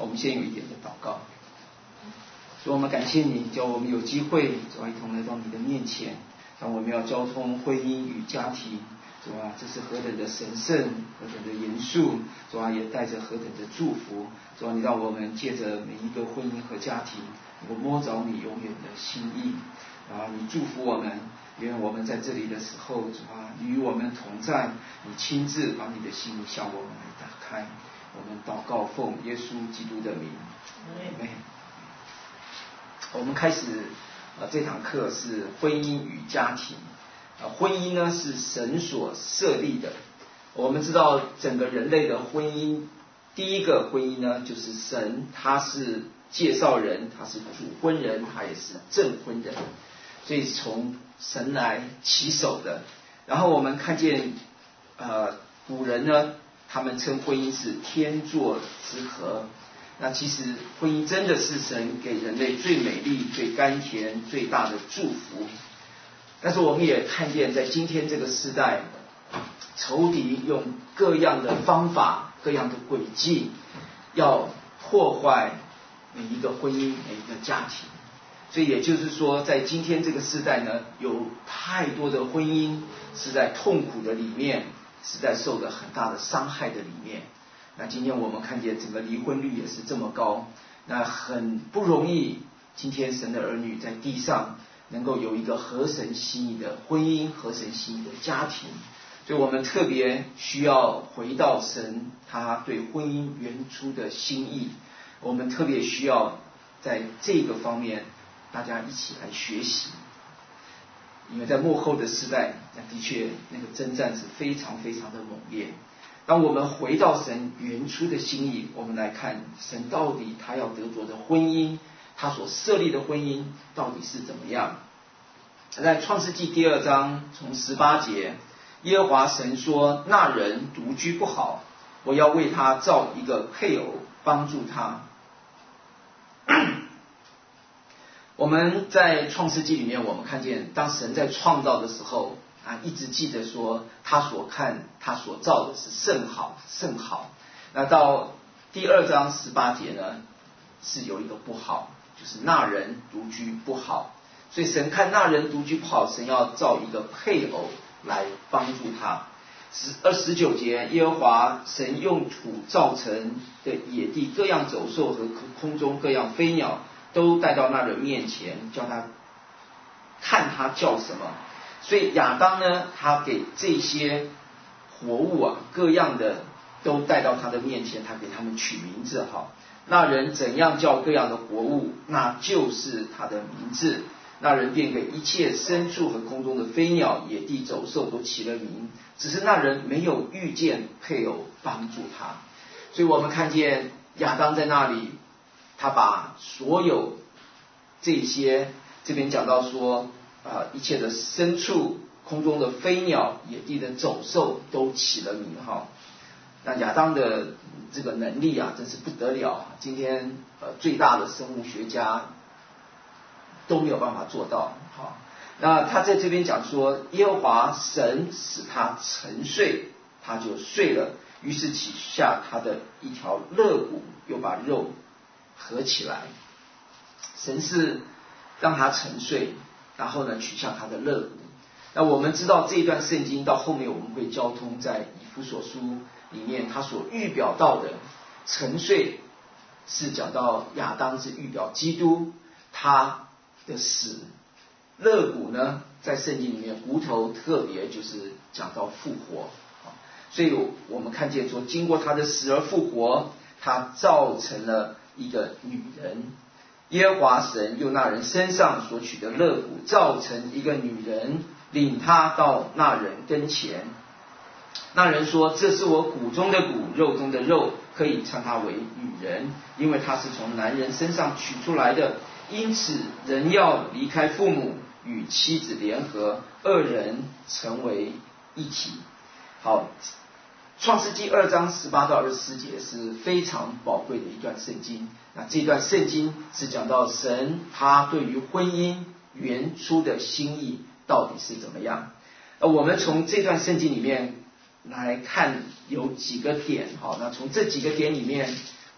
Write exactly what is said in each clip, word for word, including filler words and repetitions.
们先有一点的祷告。主，我们感谢你，叫我们有机会主啊一同来到你的面前，让我们要交通婚姻与家庭。主啊，这是何等的神圣，何等的严肃，主啊，也带着何等的祝福。主啊，你让我们借着每一个婚姻和家庭，能够摸着你永远的心意。啊，你祝福我们，愿我们在这里的时候，主啊，与我们同在，你亲自把你的心意向我们来打开。我们祷告奉耶稣基督的名，阿们。我们开始呃这堂课是婚姻与家庭。呃，婚姻呢是神所设立的。我们知道整个人类的婚姻，第一个婚姻呢就是神，他是介绍人，他是主婚人，他也是证婚人，所以从神来起手的。然后我们看见呃古人呢，他们称婚姻是天作之合。那其实婚姻真的是神给人类最美丽、最甘甜、最大的祝福。但是我们也看见，在今天这个时代，仇敌用各样的方法、各样的诡计，要破坏每一个婚姻、每一个家庭。所以也就是说，在今天这个时代呢，有太多的婚姻是在痛苦的里面，是在受着很大的伤害的里面。那今天我们看见整个离婚率也是这么高，那很不容易。今天神的儿女在地上能够有一个合神心意的婚姻，合神心意的家庭，所以我们特别需要回到神他对婚姻原初的心意。我们特别需要在这个方面大家一起来学习，因为在末后的时代，那的确那个征战是非常非常的猛烈。当我们回到神原初的心意，我们来看神到底他要得着的婚姻，他所设立的婚姻到底是怎么样。在创世纪第二章从十八节，耶和华神说，那人独居不好，我要为他造一个配偶帮助他。我们在创世纪里面，我们看见当神在创造的时候啊，一直记得说他所看他所造的是甚好甚好。那到第二章十八节呢，是有一个不好，就是那人独居不好。所以神看那人独居不好，神要造一个配偶来帮助他。二十九节，耶和华神用土造成的野地各样走兽和空中各样飞鸟，都带到那人面前，叫他看他叫什么。所以亚当呢，他给这些活物啊，各样的都带到他的面前，他给他们取名字。好，那人怎样叫各样的活物，那就是他的名字。那人便给一切牲畜和空中的飞鸟、野地走兽都起了名，只是那人没有遇见配偶帮助他。所以我们看见亚当在那里，他把所有这些，这边讲到说啊，一切的牲畜、空中的飞鸟、野地的走兽都起了名哈。那亚当的这个能力啊，真是不得了。今天呃最大的生物学家都没有办法做到。好，那他在这边讲说，耶和华神使他沉睡，他就睡了，于是取下他的一条肋骨，又把肉合起来。神是让他沉睡，然后呢取下他的肋骨。那我们知道这一段圣经到后面我们会交通在以弗所书里面，他所预表到的沉睡是讲到亚当是预表基督他的死，肋骨呢在圣经里面骨头特别就是讲到复活。所以我们看见说，经过他的死而复活，他造成了一个女人。耶和华神用那人身上所取的肋骨造成一个女人，领他到那人跟前。那人说，这是我骨中的骨，肉中的肉，可以称她为女人，因为她是从男人身上取出来的。因此人要离开父母，与妻子联合，二人成为一体。好，创世纪二章十八到二十四节是非常宝贵的一段圣经。那这段圣经是讲到神他对于婚姻原初的心意到底是怎么样。呃，我们从这段圣经里面来看有几个点。好，那从这几个点里面，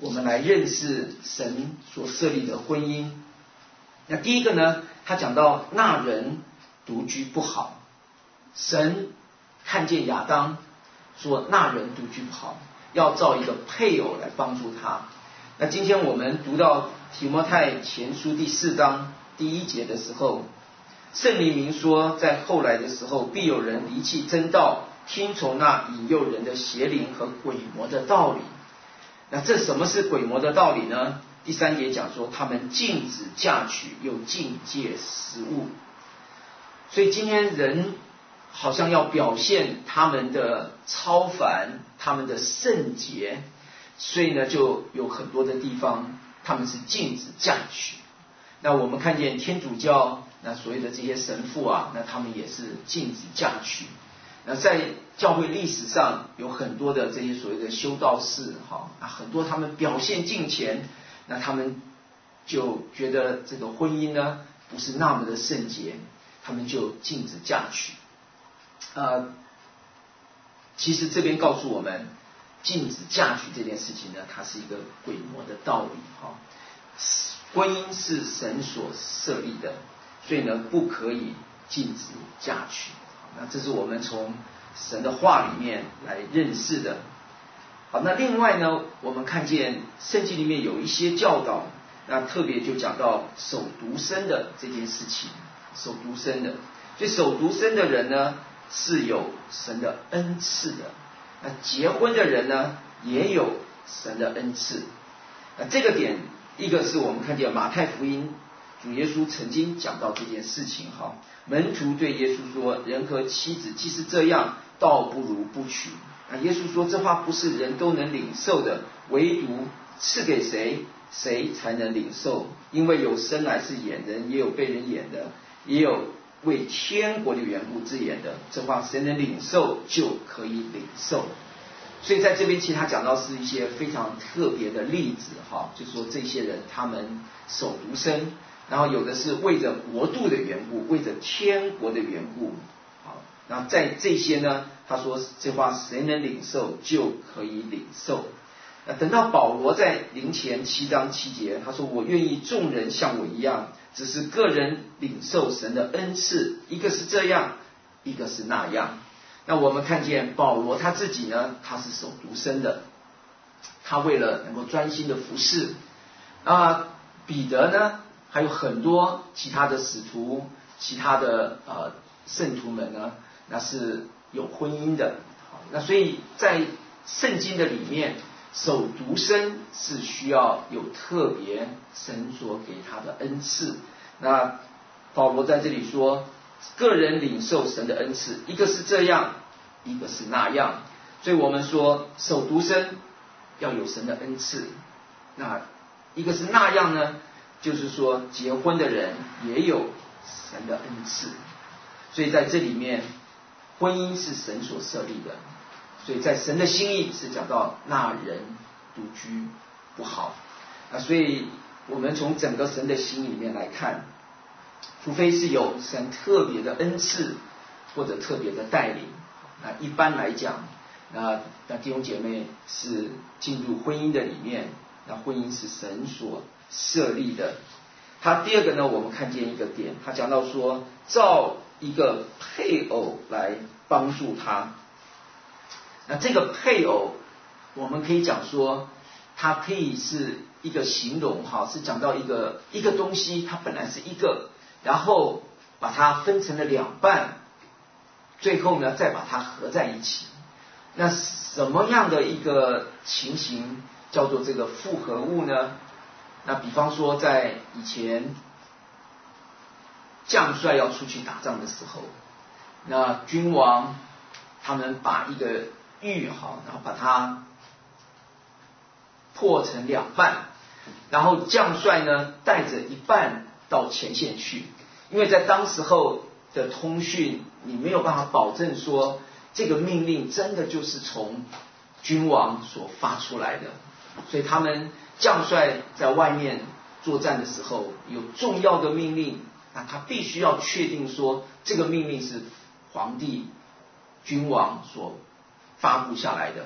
我们来认识神所设立的婚姻。那第一个呢，他讲到那人独居不好，神看见亚当说那人独居不好，要造一个配偶来帮助他。那今天我们读到提摩太前书第四章第一节的时候，圣灵明说，在后来的时候必有人离弃真道，听从那引诱人的邪灵和鬼魔的道理。那这什么是鬼魔的道理呢？第三节讲说他们禁止嫁娶，又禁戒食物。所以今天人好像要表现他们的超凡，他们的圣洁，所以呢就有很多的地方他们是禁止嫁娶。那我们看见天主教那所谓的这些神父啊，那他们也是禁止嫁娶。那在教会历史上有很多的这些所谓的修道士，哈，很多他们表现敬虔，那他们就觉得这个婚姻呢不是那么的圣洁，他们就禁止嫁娶。呃，其实这边告诉我们，禁止嫁娶这件事情呢，它是一个鬼魔的道理，哈。婚姻是神所设立的，所以呢不可以禁止嫁娶。那这是我们从神的话里面来认识的。好，那另外呢，我们看见圣经里面有一些教导，那特别就讲到守独身的这件事情。守独身的，所以守独身的人呢是有神的恩赐的。那结婚的人呢也有神的恩赐。那这个点，一个是我们看见马太福音主耶稣曾经讲到这件事情，哈，门徒对耶稣说，人和妻子既是这样，倒不如不娶。那耶稣说，这话不是人都能领受的，唯独赐给谁，谁才能领受。因为有生来是演人，也有被人演的，也有为天国的缘故之演的。这话谁能领受，就可以领受。所以在这边其实他讲到是一些非常特别的例子，哈，就是说这些人他们守独身，然后有的是为着国度的缘故，为着天国的缘故。好，那在这些呢，他说这话谁能领受，就可以领受。那等到保罗在林前七章七节，他说我愿意众人像我一样，只是个人领受神的恩赐，一个是这样，一个是那样。那我们看见保罗他自己呢，他是守独身的，他为了能够专心的服侍。啊，彼得呢，还有很多其他的使徒，其他的呃圣徒们呢，那是有婚姻的。那所以在圣经的里面，守独身是需要有特别神所给他的恩赐。那保罗在这里说，个人领受神的恩赐，一个是这样，一个是那样。所以我们说守独身要有神的恩赐，那一个是那样呢，就是说结婚的人也有神的恩赐。所以在这里面，婚姻是神所设立的，所以在神的心意是讲到那人独居不好。那所以我们从整个神的心意里面来看，除非是有神特别的恩赐或者特别的带领，那一般来讲，那那弟兄姐妹是进入婚姻的里面，那婚姻是神所设立的。他第二个呢，我们看见一个点，他讲到说造一个配偶来帮助他。那这个配偶，我们可以讲说，它可以是一个形容，哈，是讲到一个一个东西，它本来是一个，然后把它分成了两半，最后呢再把它合在一起。那什么样的一个情形叫做这个复合物呢？那比方说在以前将帅要出去打仗的时候，那君王他们把一个玉，好，然后把它破成两半，然后将帅呢带着一半到前线去，因为在当时候的通讯，你没有办法保证说这个命令真的就是从君王所发出来的，所以他们将帅在外面作战的时候有重要的命令，那他必须要确定说这个命令是皇帝君王所发布下来的。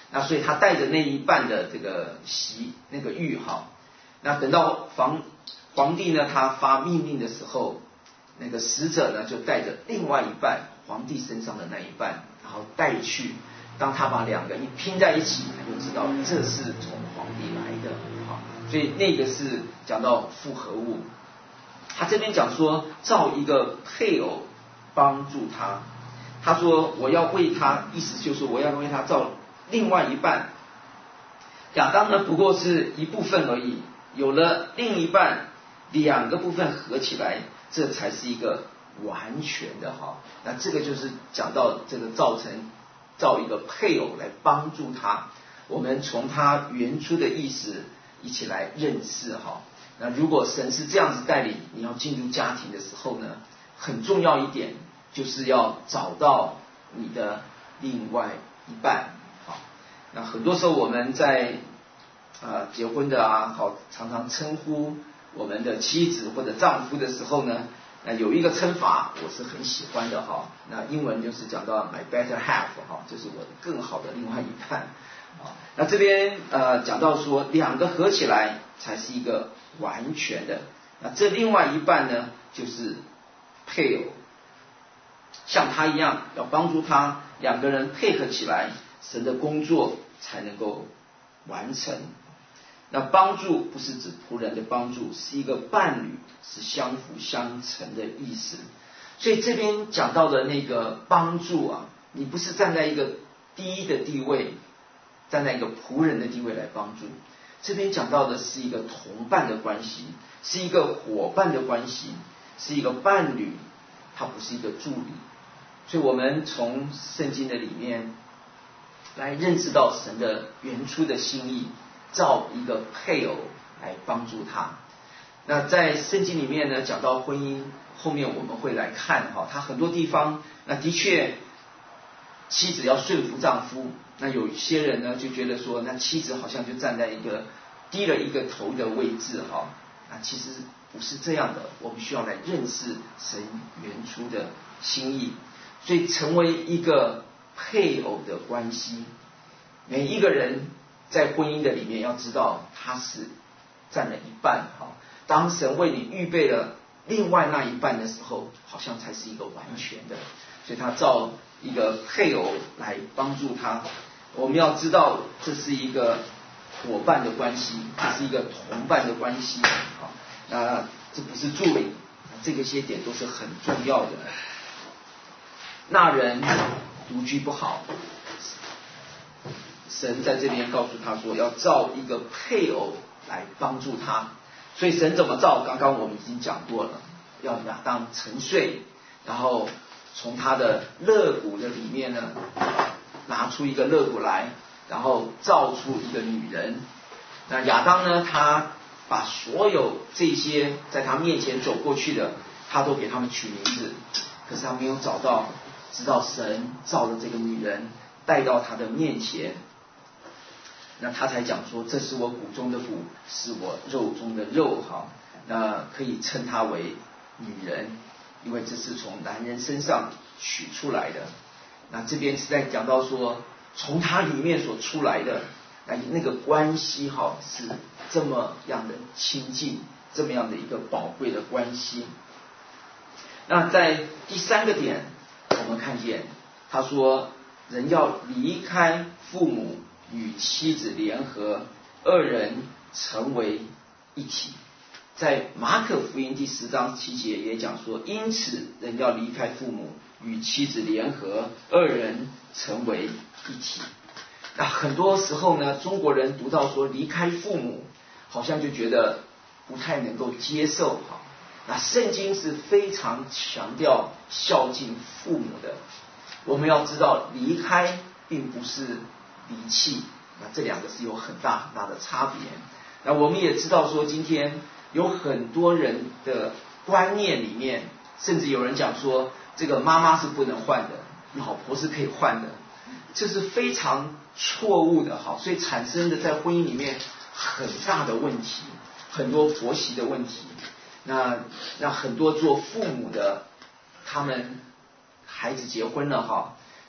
那所以他带着那一半的这个席那个玉哈，那等到皇皇帝呢他发命令的时候，那个使者呢就带着另外一半皇帝身上的那一半，然后带去。当他把两个一拼在一起，他就知道这是从皇帝来的啊，所以那个是讲到复合物。他这边讲说造一个配偶帮助他，他说我要为他，意思就是我要为他造另外一半。亚当呢不过是一部分而已，有了另一半，两个部分合起来，这才是一个完全的哈。那这个就是讲到这个造成造一个配偶来帮助他。我们从他原初的意思一起来认识哈。那如果神是这样子带领你要进入家庭的时候呢，很重要一点就是要找到你的另外一半。好，那很多时候我们在呃结婚的啊，好常常称呼我们的妻子或者丈夫的时候呢，那有一个称法我是很喜欢的哈，那英文就是讲到 my better half 哈，就是我更好的另外一半啊。那这边呃讲到说两个合起来才是一个完全的，那这另外一半呢就是配偶，像他一样要帮助他，两个人配合起来，神的工作才能够完成。那帮助不是指仆人的帮助，是一个伴侣，是相辅相成的意思。所以这边讲到的那个帮助啊，你不是站在一个低的地位，站在一个仆人的地位来帮助，这边讲到的是一个同伴的关系，是一个伙伴的关系，是一个伴侣，它不是一个助理。所以我们从圣经的里面来认识到神的原初的心意，造一个配偶来帮助他。那在圣经里面呢，讲到婚姻，后面我们会来看哈，他很多地方，那的确妻子要顺服丈夫，那有些人呢就觉得说，那妻子好像就站在一个低了一个头的位置哈，那其实不是这样的，我们需要来认识神原初的心意。所以成为一个配偶的关系，每一个人在婚姻的里面要知道他是占了一半哈。当神为你预备了另外那一半的时候，好像才是一个完全的。所以他造一个配偶来帮助他。我们要知道这是一个伙伴的关系，这是一个同伴的关系啊。那这不是助理，这个些点都是很重要的。那人独居不好，神在这边告诉他说要造一个配偶来帮助他。所以神怎么造，刚刚我们已经讲过了，要亚当沉睡，然后从他的肋骨的里面呢拿出一个肋骨来，然后造出一个女人。那亚当呢，他把所有这些在他面前走过去的，他都给他们取名字，可是他没有找到，直到神造了这个女人带到他的面前，那他才讲说这是我骨中的骨，是我肉中的肉哈，那可以称她为女人，因为这是从男人身上取出来的。那这边是在讲到说从他里面所出来的那那个关系哈，是这么样的亲近，这么样的一个宝贵的关系。那在第三个点我们看见他说人要离开父母，与妻子联合，二人成为一体。在马可福音第十章七节也讲说，因此人要离开父母，与妻子联合，二人成为一体。那很多时候呢，中国人读到说离开父母，好像就觉得不太能够接受哈。那圣经是非常强调孝敬父母的。我们要知道，离开并不是离弃，那这两个是有很大很大的差别。那我们也知道说，今天有很多人的观念里面，甚至有人讲说，这个妈妈是不能换的，老婆是可以换的，这是非常错误的哈。所以产生的在婚姻里面很大的问题，很多婆媳的问题。那那很多做父母的，他们孩子结婚了哈，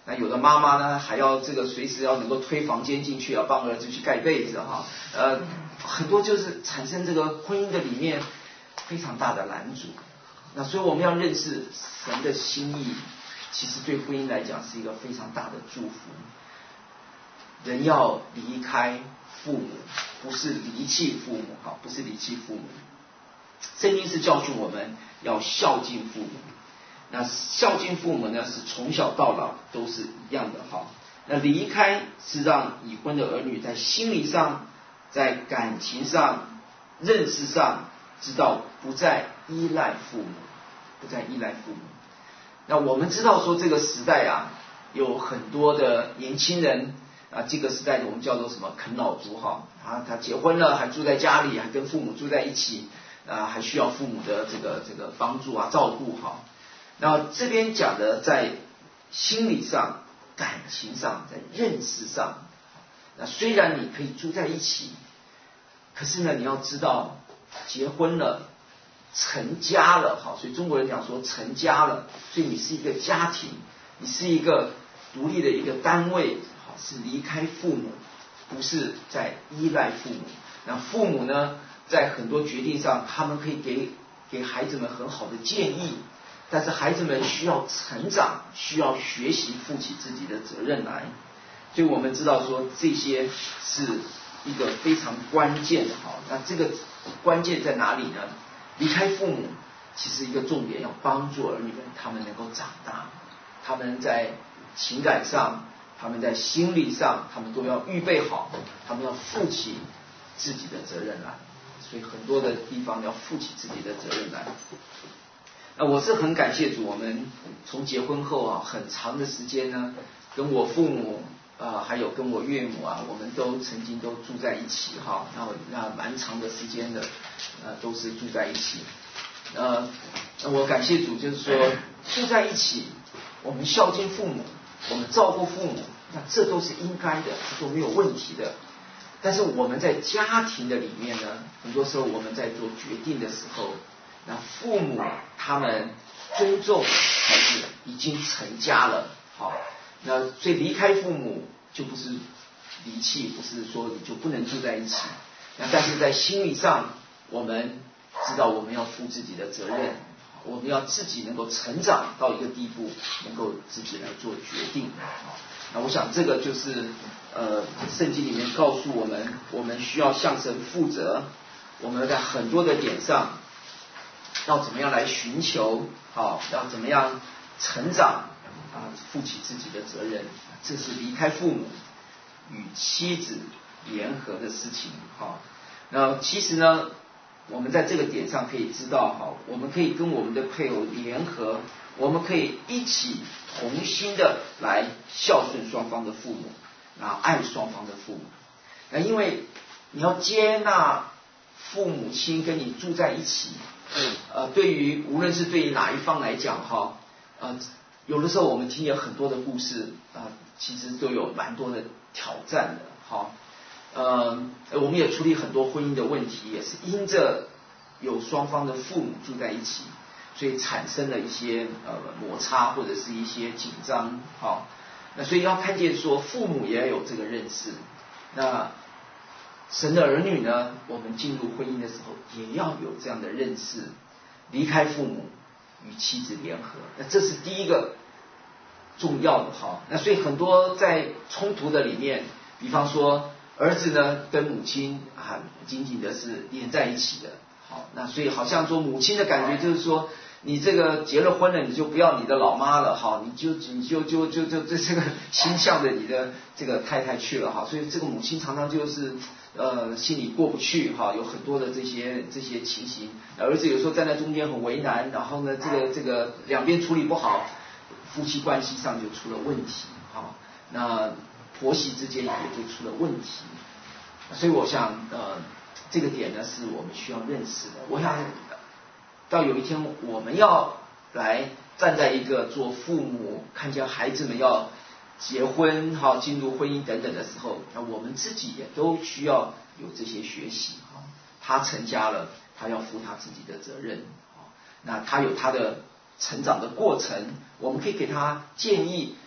那有的妈妈呢，还要这个随时要能够推房间进去，要帮儿子去盖被子哈，呃，很多就是产生这个婚姻的里面非常大的拦阻。那所以我们要认识神的心意，其实对婚姻来讲是一个非常大的祝福。人要离开父母，不是离弃父母，哈，不是离弃父母。圣经是教训我们要孝敬父母。那孝敬父母呢，是从小到老都是一样的哈。那离开是让已婚的儿女在心理上、在感情上、认识上，知道不再依赖父母，不再依赖父母。那我们知道说这个时代啊，有很多的年轻人啊，这个时代我们叫做什么啃老族哈，啊，他结婚了还住在家里，还跟父母住在一起，啊，还需要父母的这个这个帮助啊、照顾哈。那这边讲的在心理上、感情上、在认识上，那虽然你可以住在一起，可是呢，你要知道，结婚了、成家了，好，所以中国人讲说成家了，所以你是一个家庭，你是一个独立的一个单位，好，是离开父母，不是在依赖父母。那父母呢，在很多决定上，他们可以给给孩子们很好的建议。但是孩子们需要成长，需要学习负起自己的责任来，所以我们知道说这些是一个非常关键的哈。那这个关键在哪里呢？离开父母，其实一个重点要帮助儿女们，他们能够长大，他们在情感上，他们在心理上，他们都要预备好，他们要负起自己的责任来。所以很多的地方要负起自己的责任来。那我是很感谢主，我们从结婚后啊，很长的时间呢，跟我父母啊、呃，还有跟我岳母啊，我们都曾经都住在一起哈，那那蛮长的时间的，呃，都是住在一起。呃，我感谢主，就是说住在一起，我们孝敬父母，我们照顾父母，那这都是应该的，这都没有问题的。但是我们在家庭的里面呢，很多时候我们在做决定的时候，那父母他们尊重孩子已经成家了，好，那所以离开父母就不是离弃，不是说你就不能住在一起。那但是在心理上，我们知道我们要负自己的责任，我们要自己能够成长到一个地步，能够自己来做决定。那我想这个就是呃圣经里面告诉我们，我们需要向神负责，我们在很多的点上要怎么样来寻求，好，要怎么样成长啊，负起自己的责任，这是离开父母与妻子联合的事情。好，那其实呢，我们在这个点上可以知道，好，我们可以跟我们的配偶联合，我们可以一起同心的来孝顺双方的父母，啊，爱双方的父母。那因为你要接纳父母亲跟你住在一起，呃，对于无论是对于哪一方来讲哈，呃，有的时候我们听有很多的故事啊、呃，其实都有蛮多的挑战的，好，呃，我们也处理很多婚姻的问题，也是因着有双方的父母住在一起，所以产生了一些呃摩擦或者是一些紧张，好，那所以要看见说父母也要有这个认识，那神的儿女呢，我们进入婚姻的时候也要有这样的认识，离开父母与妻子联合，那这是第一个重要的哈。那所以很多在冲突的里面，比方说儿子呢跟母亲啊紧紧的是连在一起的，好，那所以好像说母亲的感觉就是说，你这个结了婚了，你就不要你的老妈了哈，你就你就就就就这这个心向着你的这个太太去了哈，所以这个母亲常常就是呃心里过不去哈，有很多的这些这些情形，儿子有时候站在中间很为难，然后呢这个这个两边处理不好，夫妻关系上就出了问题哈，那婆媳之间也就出了问题，所以我想呃这个点呢是我们需要认识的。我想到有一天我们要来站在一个做父母，看见孩子们要结婚哈，进入婚姻等等的时候，那我们自己也都需要有这些学习哈。他成家了，他要负他自己的责任，那他有他的成长的过程，我们可以给他建议，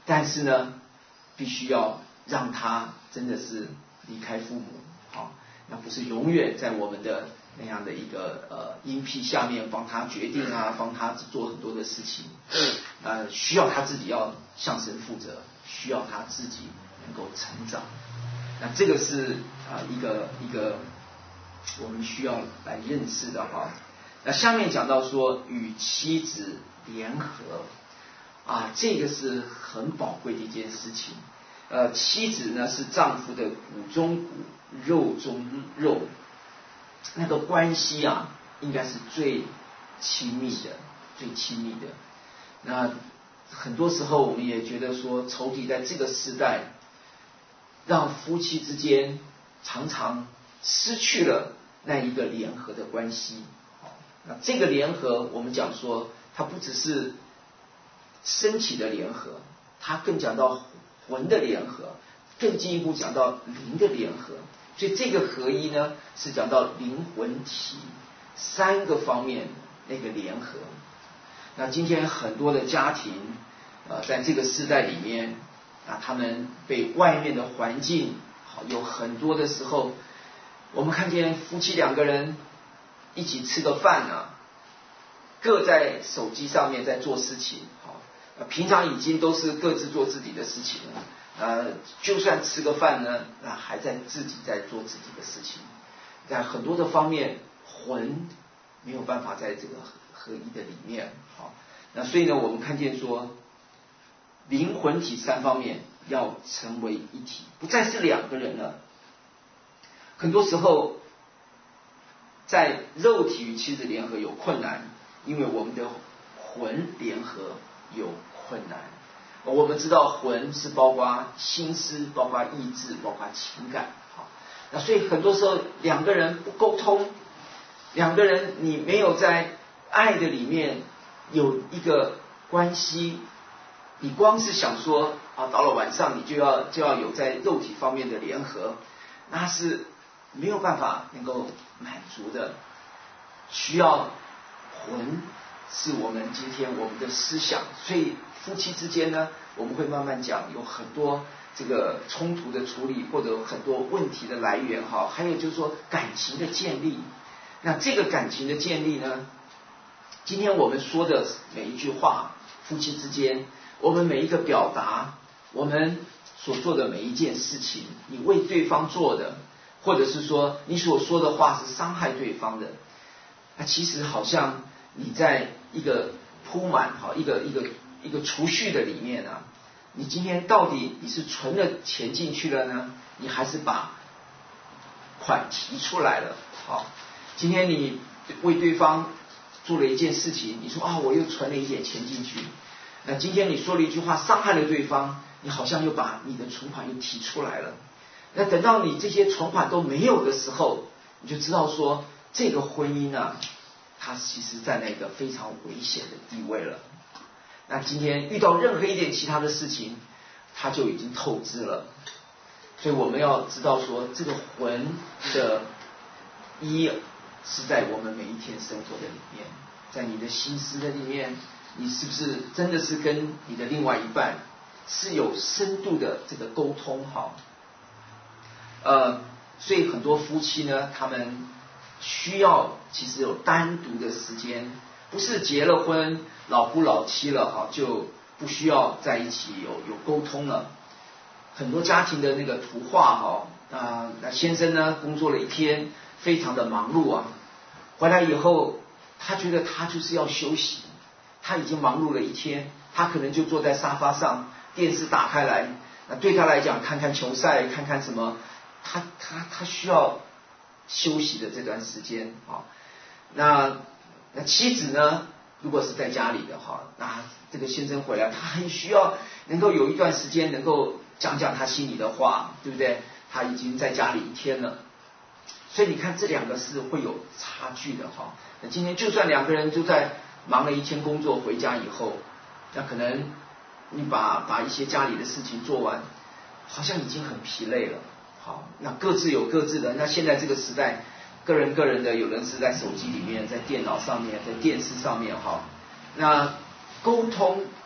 但是呢，必须要让他真的是离开父母，好，那不是永远在我们的那样的一个呃荫庇下面帮他决定啊，帮他做很多的事情，呃，需要他自己要向神负责，需要他自己能够成长。那这个是啊、呃、一个一个我们需要来认识的哈。那下面讲到说与妻子联合啊，这个是很宝贵的一件事情。呃，妻子呢是丈夫的骨中骨，肉中肉，那个关系啊，应该是最亲密的，最亲密的。那很多时候我们也觉得说，仇敌在这个时代，让夫妻之间常常失去了那一个联合的关系。那这个联合，我们讲说，它不只是身体的联合，它更讲到魂的联合，更进一步讲到灵的联合。所以这个合一呢，是讲到灵魂体三个方面那个联合。那今天很多的家庭，呃，在这个时代里面啊，他们被外面的环境，好，有很多的时候，我们看见夫妻两个人一起吃个饭啊，各在手机上面在做事情，好，平常已经都是各自做自己的事情了，呃，就算吃个饭呢，那还在自己在做自己的事情，在很多的方面，魂没有办法在这个合一的里面，好，那所以呢，我们看见说，灵魂体三方面要成为一体，不再是两个人了。很多时候，在肉体与妻子联合有困难，因为我们的魂联合有困难。我们知道魂是包括心思，包括意志，包括情感，好，那所以很多时候两个人不沟通，两个人你没有在爱的里面有一个关系，你光是想说啊，到了晚上你就要就要有在肉体方面的联合，那是没有办法能够满足的。需要魂是我们今天我们的思想，所以夫妻之间呢，我们会慢慢讲有很多这个冲突的处理，或者很多问题的来源哈，还有就是说感情的建立。那这个感情的建立呢，今天我们说的每一句话，夫妻之间，我们每一个表达，我们所做的每一件事情，你为对方做的，或者是说你所说的话是伤害对方的，那其实好像你在一个铺满好一个一个一个储蓄的里面啊，你今天到底你是存了钱进去了呢，你还是把款提出来了？好，今天你为对方做了一件事情，你说啊，我又存了一点钱进去。那今天你说了一句话伤害了对方，你好像又把你的存款又提出来了。那等到你这些存款都没有的时候，你就知道说这个婚姻啊，它其实在那个非常危险的地位了。那今天遇到任何一点其他的事情，它就已经透支了。所以我们要知道说，这个魂的一是在我们每一天生活的里面，在你的心思的里面，你是不是真的是跟你的另外一半是有深度的这个沟通好？呃，所以很多夫妻呢，他们需要其实有单独的时间，不是结了婚老夫老妻了哈，就不需要在一起有有沟通了。很多家庭的那个图画哈，啊，那先生呢工作了一天，非常的忙碌啊，回来以后他觉得他就是要休息，他已经忙碌了一天，他可能就坐在沙发上，电视打开来，那对他来讲看看球赛，看看什么，他他他需要休息的这段时间啊。那那妻子呢，如果是在家里的哈，那这个先生回来，他很需要能够有一段时间能够讲讲他心里的话，对不对？他已经在家里一天了，所以你看这两个是会有差距的哈。那今天就算两个人就在忙了一天工作，回家以后，那可能你把把一些家里的事情做完，好像已经很疲累了。好，那各自有各自的。那现在这个时代，个人个人的，有人是在手机里面，在电脑上面，在电视上面哈。那沟通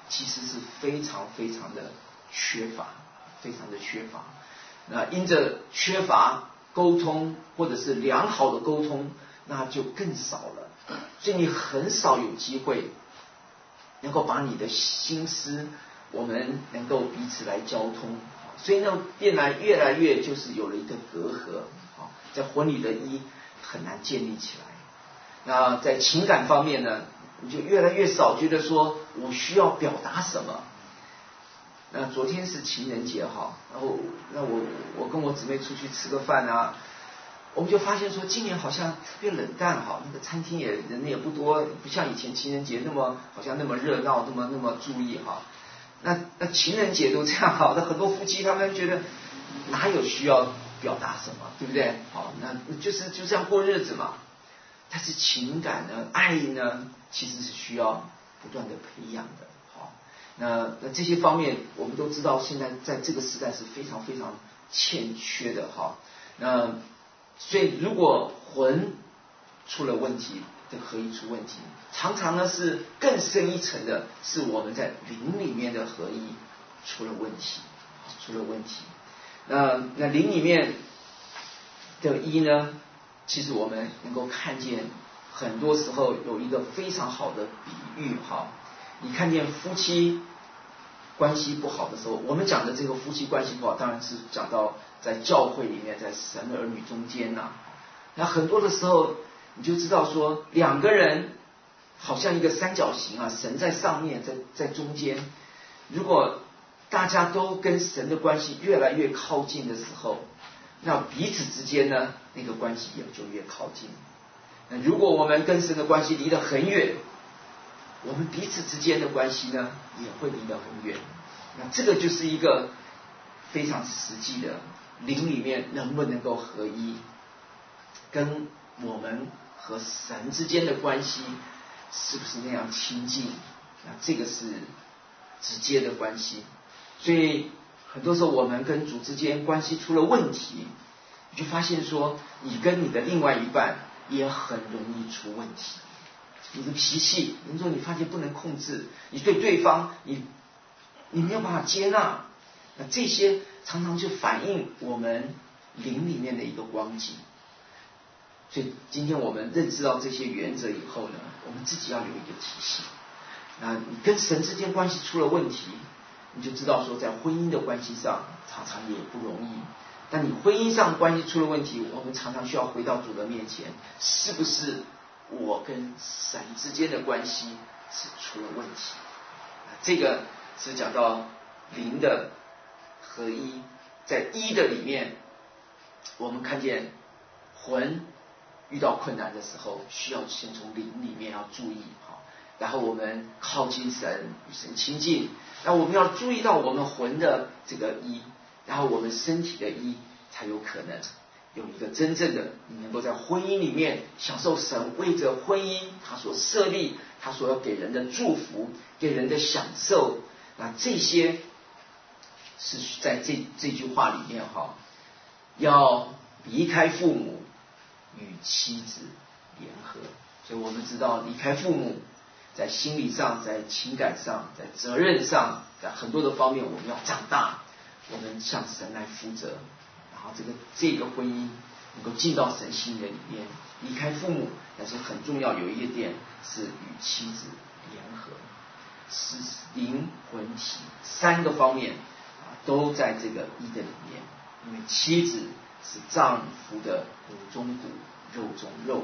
其实是非常非常的缺乏，非常的缺乏。那因着缺乏沟通或者是良好的沟通，那就更少了，所以你很少有机会能够把你的心思，我们能够彼此来交通，所以呢，变来越来越就是有了一个隔阂，在婚礼的一很难建立起来。那在情感方面呢，你就越来越少觉得说我需要表达什么。那昨天是情人节哈，然后那我我跟我姊妹出去吃个饭啊，我们就发现说今年好像特别冷淡哈，那个餐厅也人也不多，不像以前情人节那么好像那么热闹，那么那么注意哈。那那情人节都这样好，那很多夫妻他们觉得哪有需要表达什么，对不对？好，那就是就这样过日子嘛。但是情感呢，爱呢，其实是需要不断的培养的。好，那那这些方面我们都知道，现在在这个时代是非常非常欠缺的哈。那所以如果魂出了问题，这合一出问题，常常呢是更深一层的，是我们在灵里面的合一出了问题，出了问题。那那灵里面的一呢，其实我们能够看见，很多时候有一个非常好的比喻哈。你看见夫妻关系不好的时候，我们讲的这个夫妻关系不好，当然是讲到在教会里面，在神儿女中间呐、啊。那很多的时候，你就知道说，两个人好像一个三角形啊，神在上面，在在中间。如果大家都跟神的关系越来越靠近的时候，那彼此之间呢，那个关系也就越靠近。那如果我们跟神的关系离得很远，我们彼此之间的关系呢，也会离得很远。那这个就是一个非常实际的灵里面能不能够合一，跟我们和神之间的关系是不是那样亲近，那这个是直接的关系。所以很多时候我们跟主之间关系出了问题，你就发现说你跟你的另外一半也很容易出问题。你的脾气，你说你发现不能控制，你对对方你你没有办法接纳，那这些常常就反映我们灵里面的一个光景。所以今天我们认知到这些原则以后呢，我们自己要有一个提醒。那你跟神之间关系出了问题，你就知道说在婚姻的关系上常常也不容易。但你婚姻上关系出了问题，我们常常需要回到主的面前，是不是我跟神之间的关系是出了问题？这个是讲到灵的合一，在一的里面，我们看见魂遇到困难的时候，需要先从灵里面要注意，然后我们靠近神，与神亲近。那我们要注意到我们魂的这个一，然后我们身体的一，才有可能有一个真正的你能够在婚姻里面享受神为着婚姻他所设立，他所要给人的祝福，给人的享受。那这些是在这这句话里面哈，要离开父母与妻子联合。所以我们知道离开父母，在心理上，在情感上，在责任上，在很多的方面我们要长大，我们向神来负责，然后这个这个婚姻能够进到神心的里面。离开父母，但是很重要有一个点是与妻子联合，是灵魂体三个方面都在这个一的里面。因为妻子是丈夫的骨中骨，肉中肉。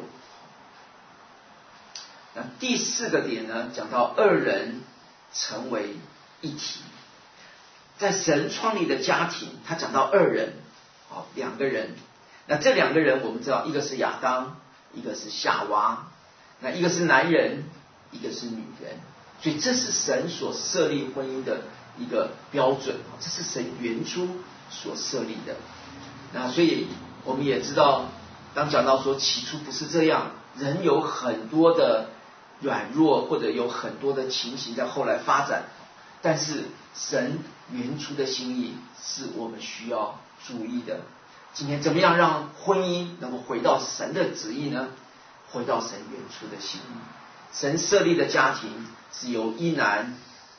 那第四个点呢，讲到二人成为一体。在神创立的家庭，他讲到二人，好，两个人。那这两个人我们知道，一个是亚当，一个是夏娃。那一个是男人，一个是女人。所以这是神所设立婚姻的一个标准，这是神原初所设立的。那所以我们也知道，当讲到说起初不是这样，人有很多的软弱，或者有很多的情形在后来发展，但是神原初的心意是我们需要注意的。今天怎么样让婚姻能够回到神的旨意呢？回到神原初的心意。神设立的家庭是由一男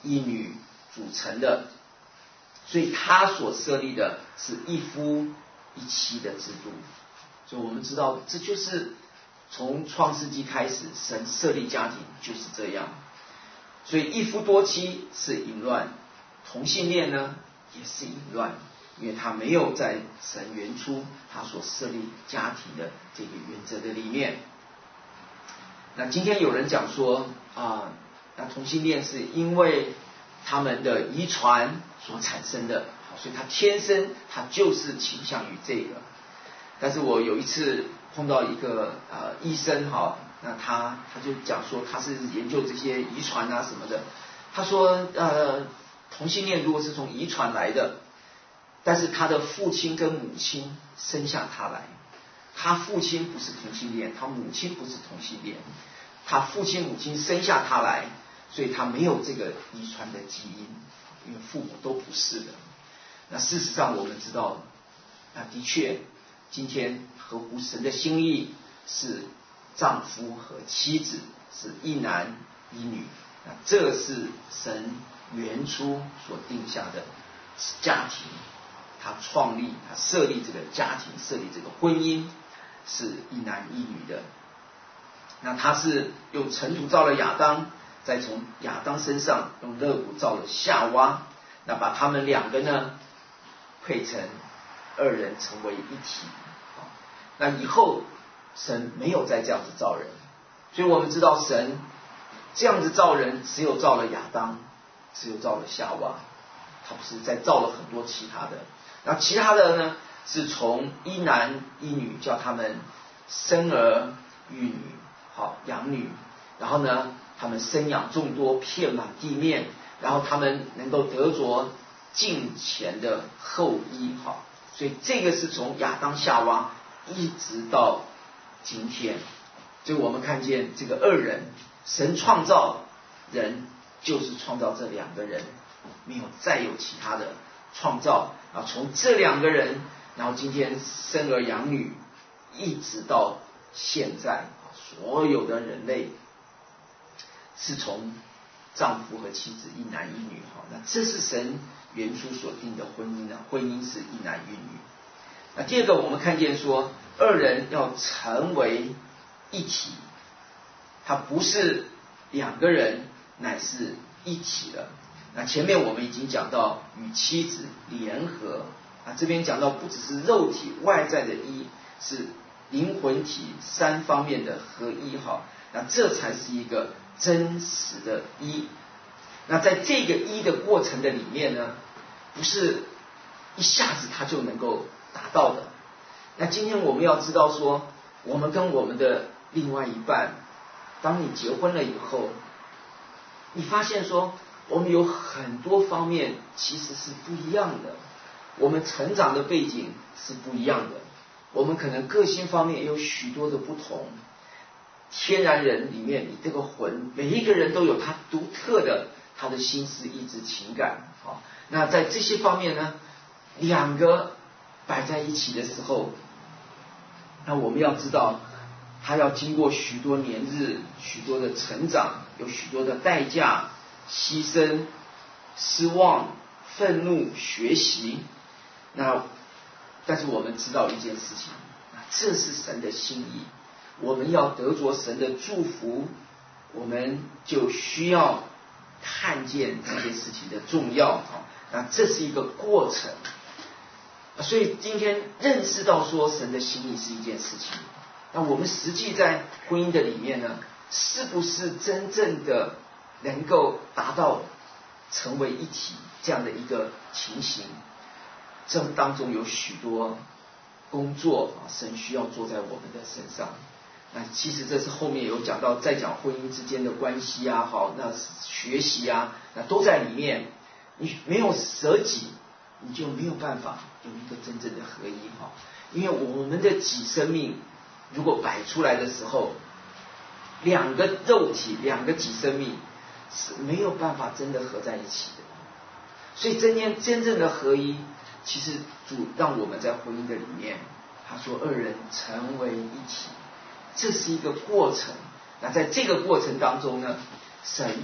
一女组成的，所以他所设立的是一夫一妻的制度。所以我们知道，这就是从创世纪开始，神设立家庭就是这样。所以一夫多妻是淫乱，同性恋呢也是淫乱，因为他没有在神原初他所设立家庭的这个原则的里面。那今天有人讲说啊，那同性恋是因为他们的遗传所产生的，所以他天生他就是倾向于这个。但是我有一次碰到一个呃医生哈，那他他就讲说他是研究这些遗传啊什么的。他说呃同性恋如果是从遗传来的，但是他的父亲跟母亲生下他来，他父亲不是同性恋，他母亲不是同性恋，他父亲母亲生下他来，所以他没有这个遗传的基因，因为父母都不是的。那事实上我们知道，啊的确今天合乎神的心意是丈夫和妻子是一男一女，那这是神原初所定下的家庭，他创立他设立这个家庭，设立这个婚姻是一男一女的。那他是用尘土造了亚当，再从亚当身上用肋骨造了夏娃，那把他们两个呢配成二人成为一体。那以后神没有再这样子造人，所以我们知道神这样子造人只有造了亚当，只有造了夏娃，他不是再造了很多其他的。那其他的呢是从一男一女叫他们生儿育女，好养女，然后呢他们生养众多，遍满地面，然后他们能够得着敬虔的后裔。好，所以这个是从亚当夏娃一直到今天。所以我们看见这个二人，神创造人就是创造这两个人，没有再有其他的创造。然后从这两个人，然后今天生儿养女，一直到现在，所有的人类是从丈夫和妻子一男一女。那这是神原初所定的婚姻呢，婚姻是一男一女。那第二个我们看见说，二人要成为一体，他不是两个人，乃是一体了。那前面我们已经讲到与妻子联合，啊，这边讲到不只是肉体外在的一，是灵魂体三方面的合一。好，那这才是一个真实的一。那在这个一的过程的里面呢，不是一下子他就能够达到的。那今天我们要知道说，我们跟我们的另外一半，当你结婚了以后，你发现说我们有很多方面其实是不一样的，我们成长的背景是不一样的，我们可能个性方面也有许多的不同。天然人里面，你这个魂，每一个人都有他独特的他的心思意志情感。好，那在这些方面呢，两个摆在一起的时候，那我们要知道他要经过许多年日，许多的成长，有许多的代价、牺牲、失望、愤怒、学习。那但是我们知道一件事情，这是神的心意，我们要得着神的祝福，我们就需要看见这件事情的重要。那这是一个过程，所以今天认识到说神的心意是一件事情，那我们实际在婚姻的里面呢，是不是真正的能够达到成为一体这样的一个情形？这当中有许多工作，神需要做在我们的身上。那其实这是后面有讲到，在讲婚姻之间的关系啊，好，那学习啊，那都在里面。你没有舍己，你就没有办法有一个真正的合一。哈，因为我们的己生命如果摆出来的时候，两个肉体，两个己生命是没有办法真的合在一起的。所以真正真正的合一，其实主让我们在婚姻的里面，他说二人成为一体，这是一个过程。那在这个过程当中呢，神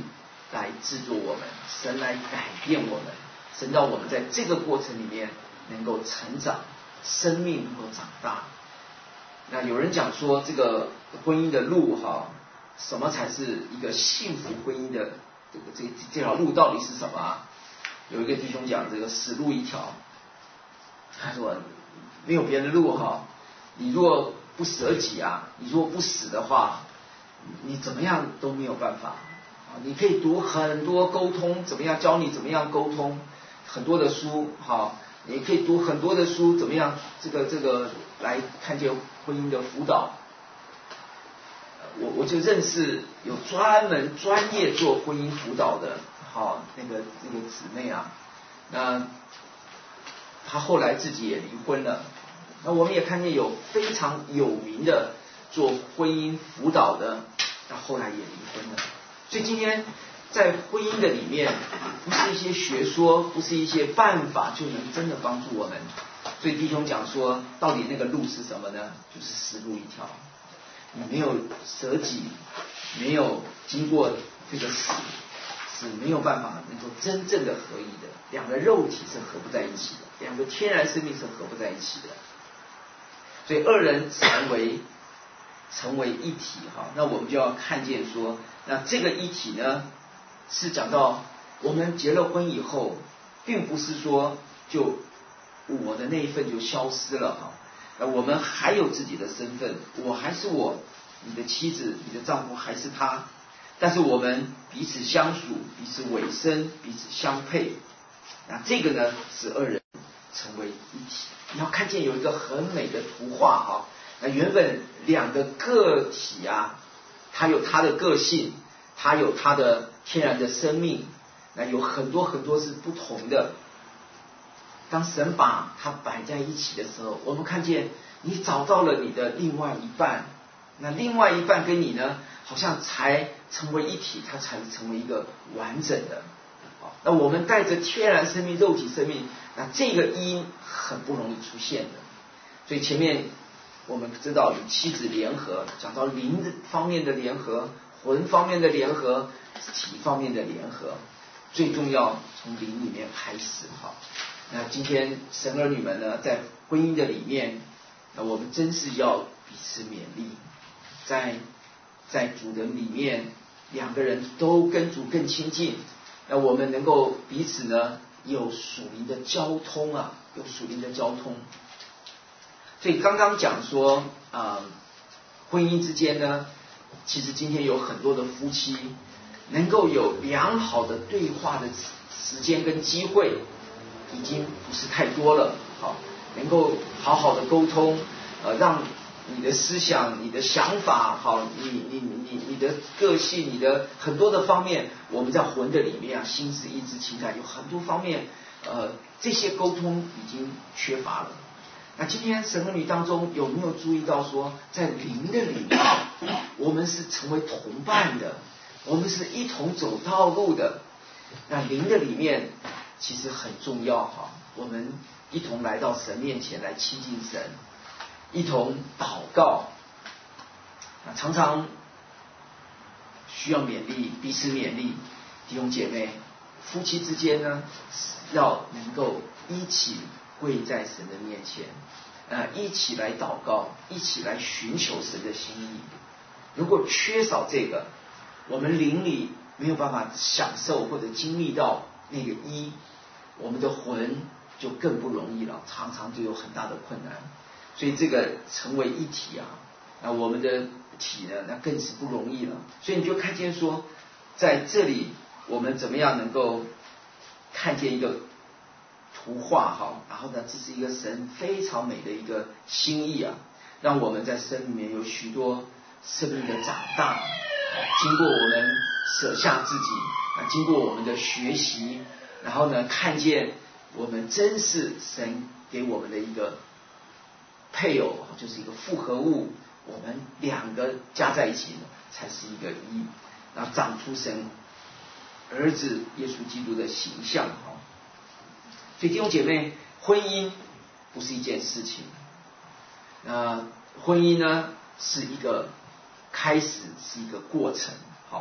来制作我们，神来改变我们，神让我们在这个过程里面能够成长，生命能够长大。那有人讲说，这个婚姻的路哈，什么才是一个幸福婚姻的这个这这条路到底是什么啊？有一个弟兄讲，这个死路一条。他说没有别的路哈，你若不舍己啊，你若不死的话，你怎么样都没有办法啊。你可以读很多沟通，怎么样教你怎么样沟通，很多的书哈，你可以读很多的书，怎么样这个这个来看见婚姻的辅导。我我就认识有专门专业做婚姻辅导的，好那个那个姊妹啊，那她后来自己也离婚了。那我们也看见有非常有名的做婚姻辅导的，那后来也离婚了。所以今天在婚姻的里面，不是一些学说，不是一些办法就能真的帮助我们。所以弟兄讲说，到底那个路是什么呢？就是死路一条。你没有舍己，没有经过这个死，是没有办法能够真正的合一的。两个肉体是合不在一起的，两个天然生命是合不在一起的。所以二人成为成为一体哈，那我们就要看见说，那这个一体呢，是讲到我们结了婚以后，并不是说就我的那一份就消失了哈。我们还有自己的身份，我还是我，你的妻子，你的丈夫还是他，但是我们彼此相属，彼此委身，彼此相配。那这个呢，是二人成为一体。你要看见有一个很美的图画哈，那原本两个个体啊，它有它的个性，它有它的天然的生命，那有很多很多是不同的。当神把它摆在一起的时候，我们看见你找到了你的另外一半，那另外一半跟你呢，好像才成为一体，它才成为一个完整的。那我们带着天然生命、肉体生命，那这个一很不容易出现的。所以前面我们知道与妻子联合，讲到灵方面的联合、魂方面的联合、体方面的联合，最重要从灵里面开始哈。那今天神儿女们呢，在婚姻的里面，那我们真是要彼此勉励，在在主的里面，两个人都跟主更亲近，那我们能够彼此呢有属灵的交通啊，有属灵的交通。所以刚刚讲说啊、呃，婚姻之间呢，其实今天有很多的夫妻能够有良好的对话的时间跟机会，已经不是太多了。好，能够好好的沟通，呃，让你的思想、你的想法，好，你你你你的个性、你的很多的方面，我们在魂的里面啊，心思、意志、情感有很多方面，呃，这些沟通已经缺乏了。那今天神儿女当中有没有注意到说，在灵的里面，我们是成为同伴的，我们是一同走道路的。那灵的里面其实很重要哈，我们一同来到神面前来亲近神，一同祷告，常常需要勉励，彼此勉励。弟兄姐妹，夫妻之间呢，要能够一起跪在神的面前，呃，一起来祷告，一起来寻求神的心意。如果缺少这个，我们灵里没有办法享受或者经历到那个一，我们的魂就更不容易了，常常就有很大的困难。所以这个成为一体啊，那我们的体呢，那更是不容易了。所以你就看见说，在这里我们怎么样能够看见一个图画哈，然后呢，这是一个神非常美的一个心意啊，让我们在生里面有许多生命的长大，经过我们舍下自己啊，经过我们的学习，然后呢，看见我们真是神给我们的一个配偶，就是一个复合物，我们两个加在一起呢，才是一个一，然后长出神儿子耶稣基督的形象哈。所以弟兄姐妹，婚姻不是一件事情，那婚姻呢是一个开始，是一个过程。好，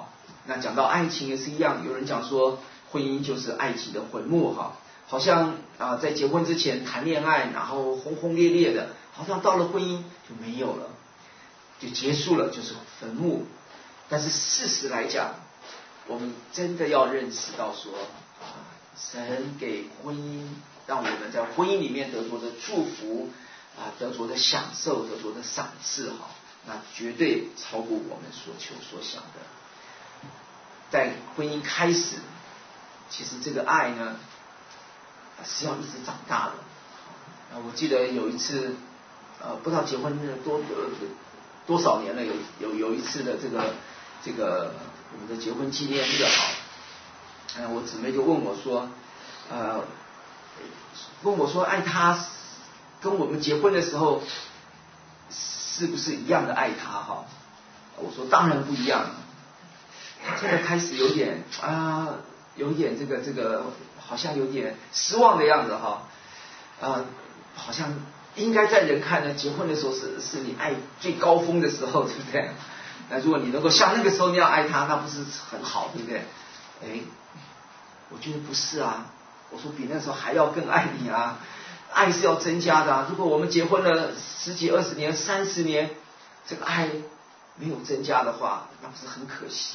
那讲到爱情也是一样，有人讲说婚姻就是爱情的坟墓哈，好像啊、呃、在结婚之前谈恋爱，然后轰轰烈烈的，好像到了婚姻就没有了，就结束了，就是坟墓。但是事实来讲，我们真的要认识到说，啊，神给婚姻，让我们在婚姻里面得着的祝福，啊，得着的享受，得着的赏赐哈，那绝对超过我们所求所想的。在婚姻开始，其实这个爱呢，是要一直长大的。啊，我记得有一次，呃，不知道结婚多呃多少年了，有有有一次的这个这个我们的结婚纪念日哈，呃，我姊妹就问我说，呃，问我说，爱他跟我们结婚的时候是不是一样的爱他哈？我说当然不一样。现在开始有点啊，有点这个这个，好像有点失望的样子哈，啊，好像应该在人看呢，结婚的时候是是你爱最高峰的时候，对不对？那如果你能够像那个时候那样爱他，那不是很好，对不对？哎，我觉得不是啊，我说比那时候还要更爱你啊，爱是要增加的啊。如果我们结婚了十几、二十年、三十年，这个爱没有增加的话，那不是很可惜。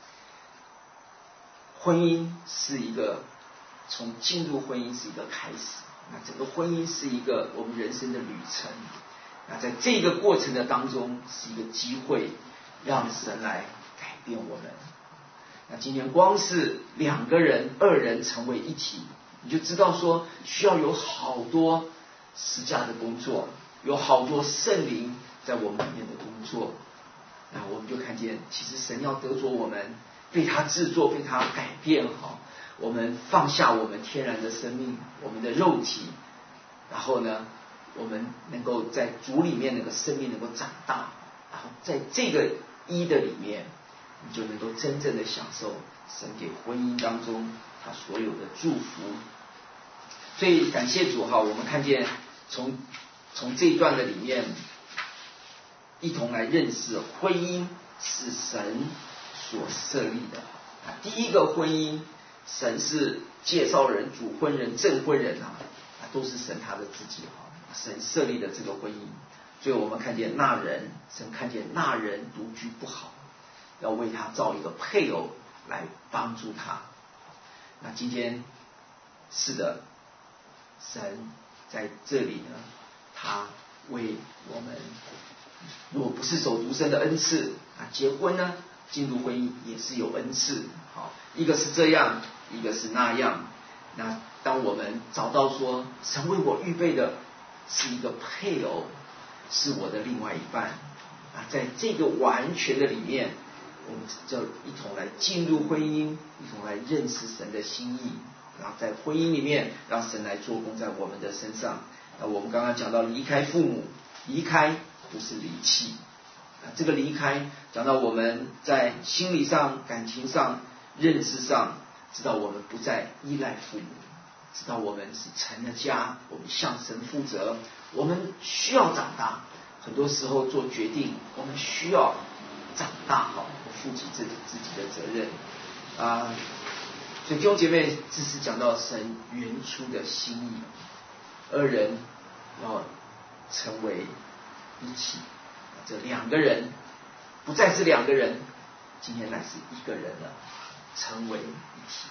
婚姻是一个，从进入婚姻是一个开始，那整个婚姻是一个我们人生的旅程。那在这个过程的当中，是一个机会，让神来改变我们。那今天光是两个人、二人成为一体，你就知道说需要有好多实价的工作，有好多圣灵在我们里面的工作。那我们就看见，其实神要得着我们，被他制作，被他改变好，我们放下我们天然的生命，我们的肉体，然后呢，我们能够在主里面那个生命能够长大，然后在这个一的里面，你就能够真正的享受神给婚姻当中他所有的祝福。所以感谢主哈，我们看见从从这一段的里面，一同来认识婚姻是神所设立的。第一个婚姻，神是介绍人、主婚人、证婚人啊，都是神他的自己哈，神设立的这个婚姻。所以我们看见那人，神看见那人独居不好，要为他造一个配偶来帮助他。那今天是的，神在这里呢，他为我们，如果不是守独身的恩赐啊，结婚呢，进入婚姻也是有恩赐。好，一个是这样，一个是那样。那当我们找到说，神为我预备的是一个配偶，是我的另外一半啊，在这个完全的里面，我们就一同来进入婚姻，一同来认识神的心意，然后在婚姻里面让神来做工在我们的身上。那我们刚刚讲到离开父母，离开不是离弃啊，这个离开讲到我们在心理上、感情上、认识上，知道我们不再依赖父母，知道我们是成了家，我们向神负责，我们需要长大。很多时候做决定，我们需要长大好，负起自己自己的责任啊。所以弟兄姐妹，这是讲到神原初的心意，二人要成为一起，这两个人不再是两个人，今天乃是一个人了，成为一体。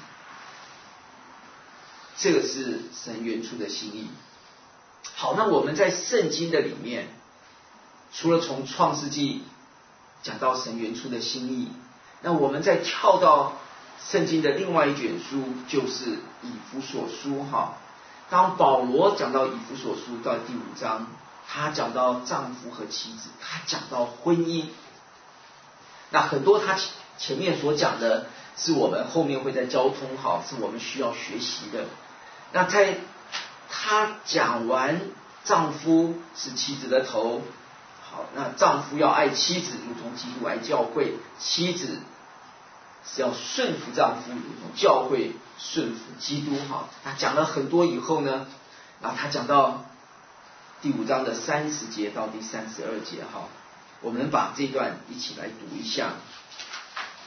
这个是神原初的心意。好，那我们在圣经的里面，除了从创世纪讲到神原初的心意，那我们再跳到圣经的另外一卷书，就是以弗所书哈。当保罗讲到以弗所书到第五章，他讲到丈夫和妻子，他讲到婚姻。那很多他前面所讲的是我们后面会在交通好，是我们需要学习的。那在他讲完丈夫是妻子的头，好，那丈夫要爱妻子如同基督爱教会，妻子是要顺服丈夫如同教会顺服基督。好，他讲了很多以后呢，然后他讲到第五章的三十节到第三十二节哈，我们把这段一起来读一下。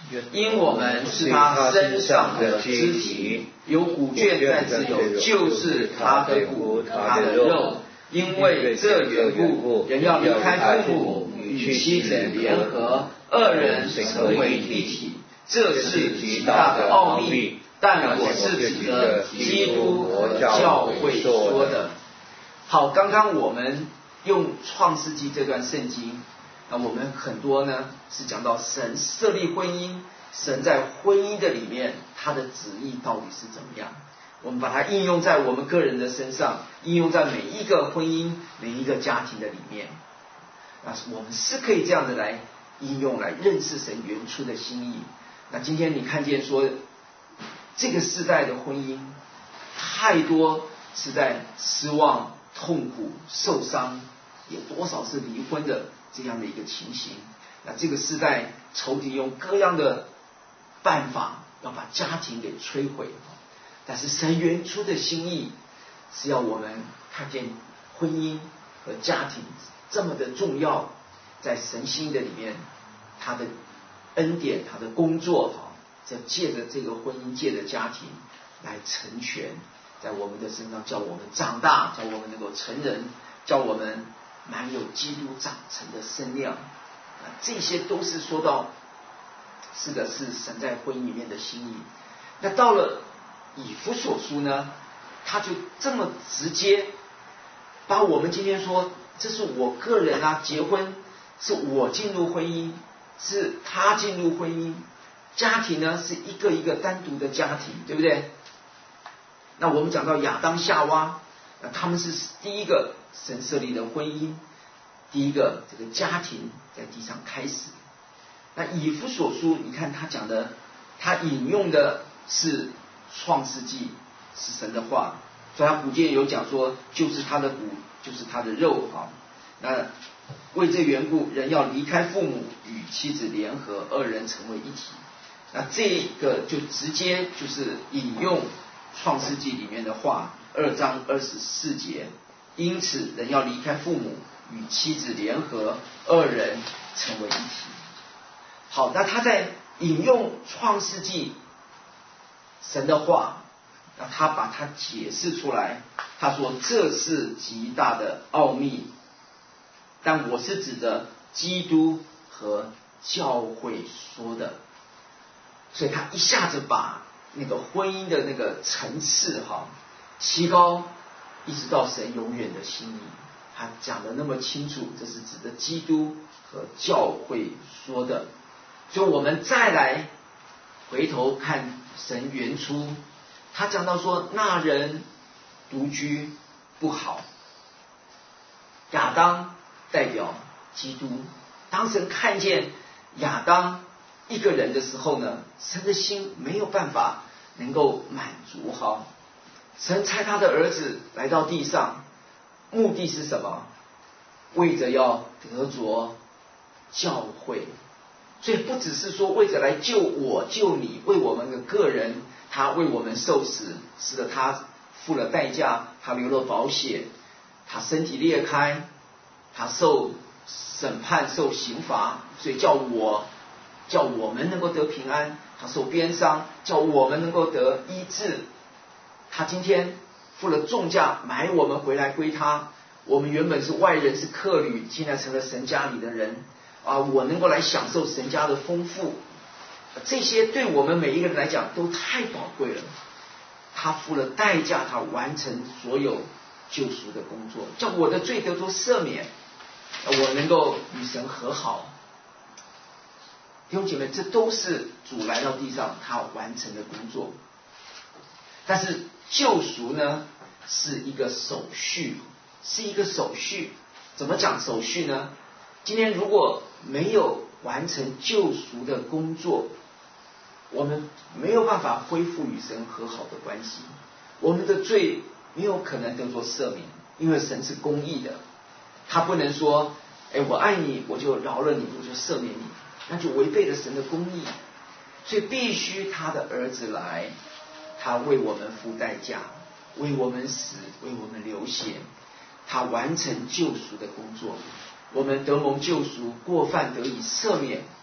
因我们是他身上的肢体，有骨倦在之有，就是他的骨，他的肉。因为这缘故，人要离开父母，与妻子联合，二人成为一体。这是极大的奥秘，但我是指着基督和教会说的。好，刚刚我们用创世纪这段圣经，那我们很多呢是讲到神设立婚姻，神在婚姻的里面他的旨意到底是怎么样，我们把它应用在我们个人的身上，应用在每一个婚姻每一个家庭的里面。那我们是可以这样的来应用，来认识神原初的心意。那今天你看见说这个世代的婚姻太多是在失望、痛苦、受伤，有多少是离婚的这样的一个情形。那这个世代仇敌用各样的办法要把家庭给摧毁，但是神原初的心意是要我们看见婚姻和家庭这么的重要，在神心的里面他的恩典他的工作，就借着这个婚姻，借着家庭来成全在我们的身上，叫我们长大，叫我们能够成人，叫我们满有基督长成的身量。这些都是说到是的是神在婚姻里面的心意。那到了以弗所书呢，他就这么直接把我们今天说这是我个人啊，结婚是我进入婚姻，是他进入婚姻，家庭呢是一个一个单独的家庭，对不对？那我们讲到亚当夏娃，他们是第一个神设立的婚姻，第一个这个家庭在地上开始。那以弗所书你看他讲的，他引用的是创世纪，是神的话，所以他古经有讲说就是他的骨就是他的肉。好，那为这缘故，人要离开父母，与妻子联合，二人成为一体。那这个就直接就是引用创世纪里面的话，二章二十四节，因此人要离开父母，与妻子联合，二人成为一体。好，那他在引用创世纪神的话，那他把它解释出来，他说这是极大的奥秘，但我是指着基督和教会说的。所以他一下子把那个婚姻的那个层次哈提高，一直到神永远的心意，他讲得那么清楚，这是指着基督和教会说的。所以我们再来回头看神原初，他讲到说那人独居不好，亚当代表基督。当神看见亚当一个人的时候呢，神的心没有办法能够满足哈。神差他的儿子来到地上，目的是什么？为着要得着教会。所以不只是说为着来救我救你，为我们的个人，他为我们受死，是的，他付了代价，他流了宝血，他身体裂开，他受审判受刑罚，所以叫我叫我们能够得平安，他受鞭伤，叫我们能够得医治。他今天付了重价买我们回来归他，我们原本是外人是客旅，现在成了神家里的人啊！我能够来享受神家的丰富，这些对我们每一个人来讲都太宝贵了。他付了代价，他完成所有救赎的工作，叫我的罪得着赦免，我能够与神和好。弟兄姐妹，这都是主来到地上他完成的工作。但是救赎呢，是一个手续，是一个手续。怎么讲手续呢？今天如果没有完成救赎的工作，我们没有办法恢复与神和好的关系，我们的罪没有可能得着赦免，因为神是公义的，他不能说哎，我爱你我就饶了你，我就赦免你，那就违背了神的公义。所以必须他的儿子来，他为我们付代价，为我们死，为我们流血，他完成救赎的工作，我们得蒙救赎，过犯得以赦免，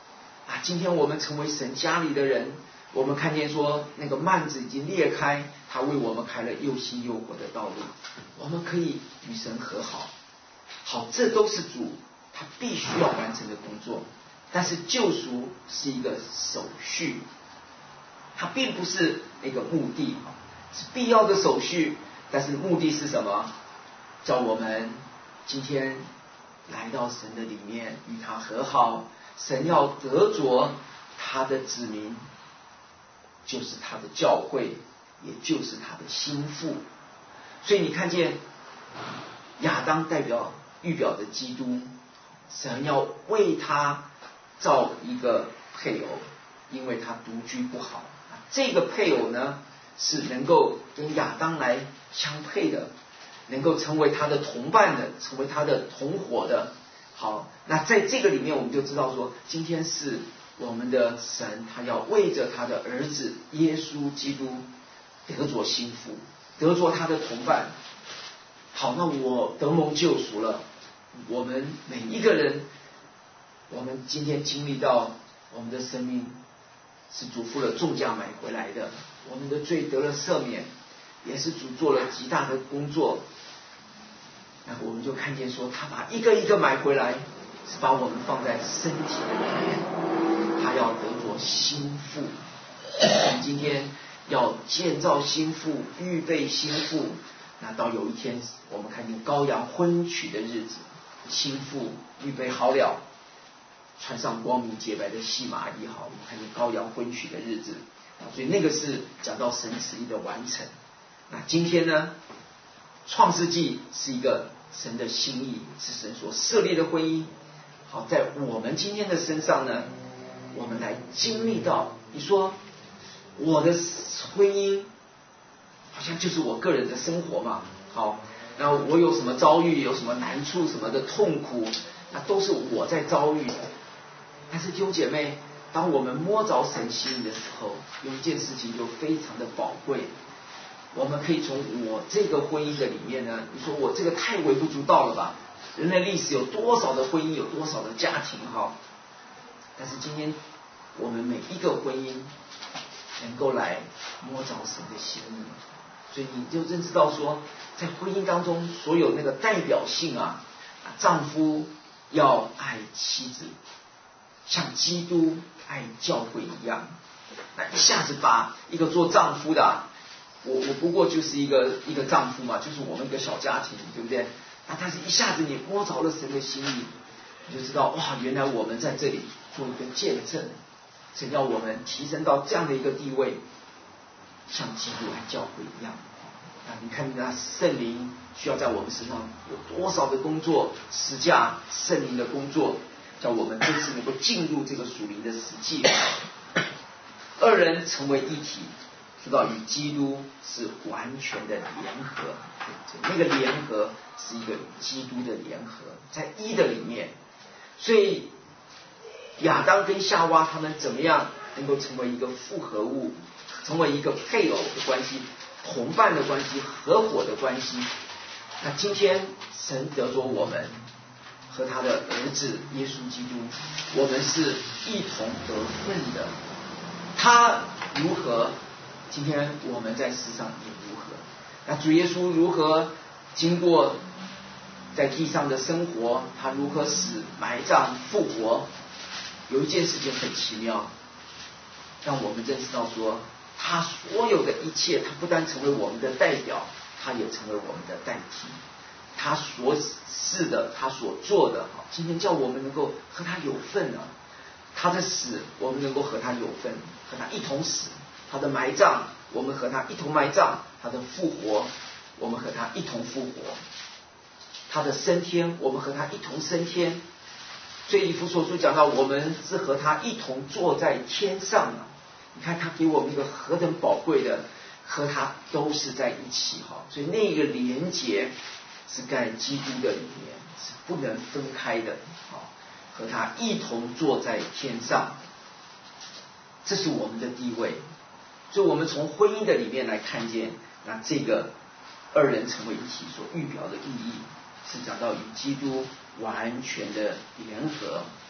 啊，今天我们成为神家里的人，我们看见说那个幔子已经裂开，他为我们开了又新又活的道路，我们可以与神和好。好，这都是主他必须要完成的工作。但是救赎是一个手续，它并不是一个目的，是必要的手续。但是目的是什么？叫我们今天来到神的里面，与他和好。神要得着他的子民，就是他的教会，也就是他的心腹。所以你看见亚当代表预表的基督，神要为他造一个配偶，因为他独居不好。这个配偶呢，是能够跟亚当来相配的，能够成为他的同伴的，成为他的同伙的。好，那在这个里面我们就知道说，今天是我们的神，他要为着他的儿子耶稣基督得着心腹，得着他的同伴。好，那我得蒙救赎了，我们每一个人，我们今天经历到我们的生命是主付了重价买回来的，我们的罪得了赦免，也是主做了极大的工作。那我们就看见说，他把一个一个买回来，是把我们放在身体的里面，他要得着心腹。我们今天要建造心腹，预备心腹。那到有一天，我们看见羔羊婚娶的日子，心腹预备好了，穿上光明洁白的细麻衣，好，我们看见羔羊婚娶的日子。所以那个是讲到神旨意的完成。那今天呢，创世纪是一个神的心意，是神所设立的婚姻。好，在我们今天的身上呢，我们来经历到，你说我的婚姻好像就是我个人的生活嘛。好，那我有什么遭遇，有什么难处，什么的痛苦，那都是我在遭遇的。但是弟兄姐妹，当我们摸着神心意的时候，有一件事情就非常的宝贵。我们可以从我这个婚姻的里面呢，你说我这个太微不足道了吧？人类历史有多少的婚姻，有多少的家庭哈？但是今天我们每一个婚姻能够来摸着神的心意，所以你就认识到说，在婚姻当中所有那个代表性啊，丈夫要爱妻子，像基督爱教会一样。那一下子把一个做丈夫的、啊，我我不过就是一个一个丈夫嘛，就是我们一个小家庭，对不对？那但是一下子你摸着了神的心意，你就知道哇，原来我们在这里做一个见证，神要我们提升到这样的一个地位，像基督爱教会一样。啊，你看那圣灵需要在我们身上有多少的工作，实价圣灵的工作，叫我们这次能够进入这个属灵的实际，二人成为一体。知道与基督是完全的联合，那个联合是一个与基督的联合，在一的里面。所以亚当跟夏娃他们怎么样能够成为一个复合物，成为一个配偶的关系，同伴的关系，合伙的关系。那今天神得着我们和他的儿子耶稣基督，我们是一同得分的。他如何，今天我们在世上也如何。那主耶稣如何经过在地上的生活，他如何死埋葬复活。有一件事情很奇妙，让我们认识到说，他所有的一切，他不但成为我们的代表，他也成为我们的代替。他所是的，他所做的，今天叫我们能够和他有份啊。他的死，我们能够和他有份，和他一同死；他的埋葬，我们和他一同埋葬；他的复活，我们和他一同复活；他的升天，我们和他一同升天。所以以弗所书讲到，我们是和他一同坐在天上啊。你看他给我们一个何等宝贵的，和他都是在一起哈。所以那个连结是在基督的里面，是不能分开的啊。和他一同坐在天上，这是我们的地位。所以我们从婚姻的里面来看见，那这个二人成为一体所预表的意义，是讲到与基督完全的联合。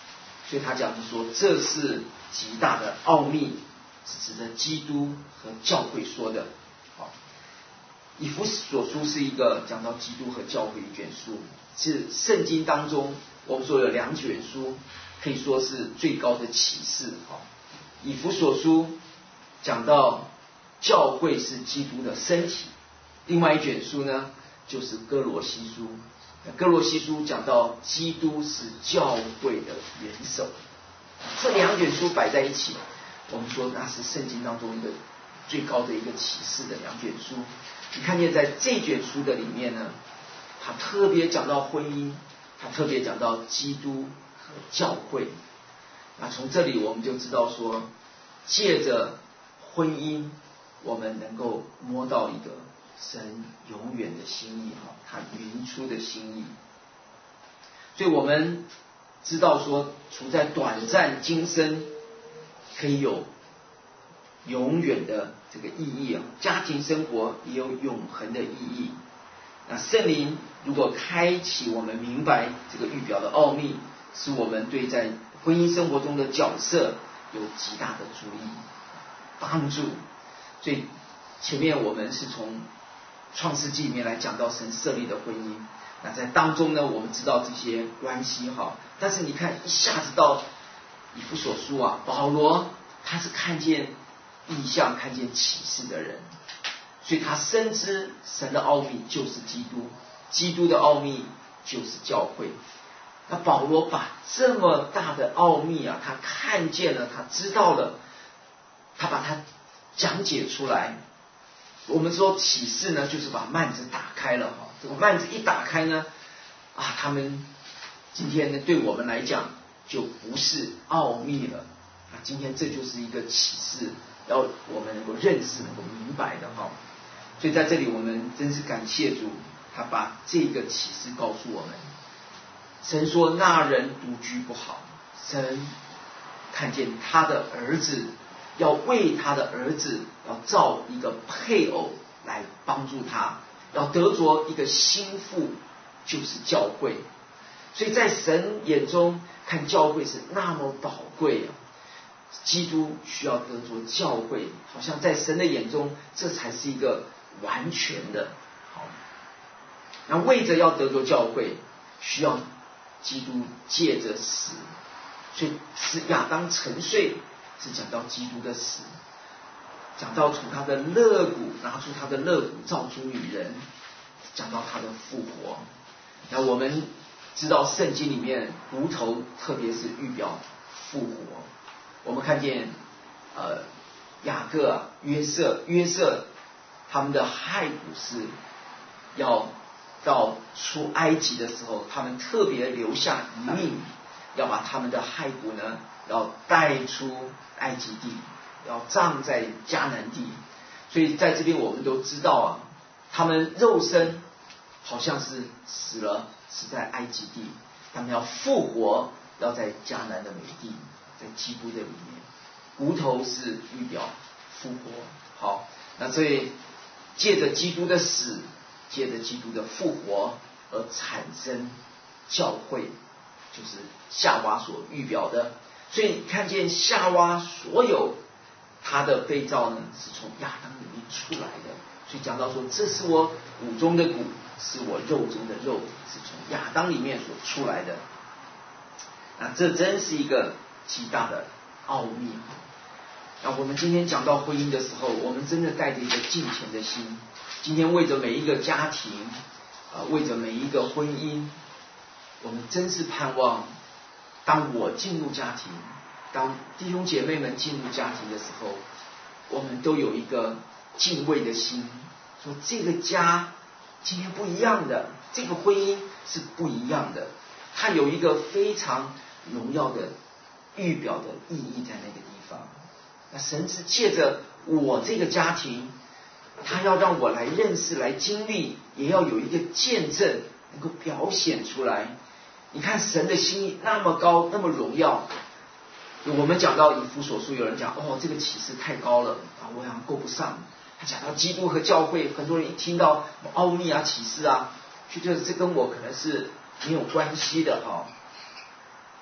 所以他讲说这是极大的奥秘，是指着基督和教会说的。好，以弗所书是一个讲到基督和教会一卷书，是圣经当中我们说有两卷书可以说是最高的启示。好，以弗所书讲到教会是基督的身体，另外一卷书呢就是哥罗西书。哥罗西书讲到基督是教会的元首，这两卷书摆在一起，我们说那是圣经当中一个最高的一个启示的两卷书。你看见在这卷书的里面呢，他特别讲到婚姻，他特别讲到基督和教会。那从这里我们就知道说，借着婚姻我们能够摸到一个神永远的心意，他原初的心意。所以我们知道说，处在短暂今生可以有永远的这个意义啊，家庭生活也有永恒的意义。那圣灵如果开启我们明白这个预表的奥秘，使我们对在婚姻生活中的角色有极大的注意帮助。所以前面我们是从创世纪里面来讲到神设立的婚姻，那在当中呢，我们知道这些关系哈，但是你看一下子到以弗所书啊，保罗他是看见异象、看见启示的人，所以他深知神的奥秘就是基督，基督的奥秘就是教会。那保罗把这么大的奥秘啊，他看见了，他知道了，他把它讲解出来。我们说启示呢，就是把幔子打开了哈。这个幔子一打开呢，啊，他们今天呢，对我们来讲就不是奥秘了啊。今天这就是一个启示，要我们能够认识、能够明白的哈。所以在这里，我们真是感谢主，他把这个启示告诉我们。神说那人独居不好，神看见他的儿子，要为他的儿子要造一个配偶来帮助他，要得着一个心腹，就是教会。所以在神眼中看教会是那么宝贵啊，基督需要得着教会，好像在神的眼中这才是一个完全的。好，那为着要得着教会，需要基督借着死，所以使亚当沉睡是讲到基督的死，讲到从他的肋骨拿出他的肋骨造出女人，讲到他的复活。那我们知道圣经里面骨头特别是预表复活，我们看见呃雅各、啊、约瑟、约瑟他们的骸骨是要到出埃及的时候，他们特别留下遗命，要把他们的骸骨呢要带出埃及地，要葬在迦南地。所以在这边我们都知道啊，他们肉身好像是死了，死在埃及地，他们要复活，要在迦南的美地，在基督的里面。骨头是预表复活。好，那所以借着基督的死，借着基督的复活而产生教会，就是夏娃所预表的。所以看见夏娃所有他的被造呢，是从亚当里面出来的。所以讲到说，这是我骨中的骨，是我肉中的肉，是从亚当里面所出来的。那这真是一个极大的奥秘。那我们今天讲到婚姻的时候，我们真的带着一个敬虔的心，今天为着每一个家庭，呃，为着每一个婚姻，我们真是盼望，当我进入家庭，当弟兄姐妹们进入家庭的时候，我们都有一个敬畏的心，说这个家今天不一样的，这个婚姻是不一样的，它有一个非常荣耀的预表的意义在那个地方。那神是借着我这个家庭，他要让我来认识、来经历，也要有一个见证能够表现出来。你看神的心意那么高，那么荣耀。我们讲到以弗所书，有人讲哦，这个启示太高了啊，我好像够不上。他讲到基督和教会，很多人一听到奥秘啊、启示啊，就觉得这跟我可能是没有关系的哈。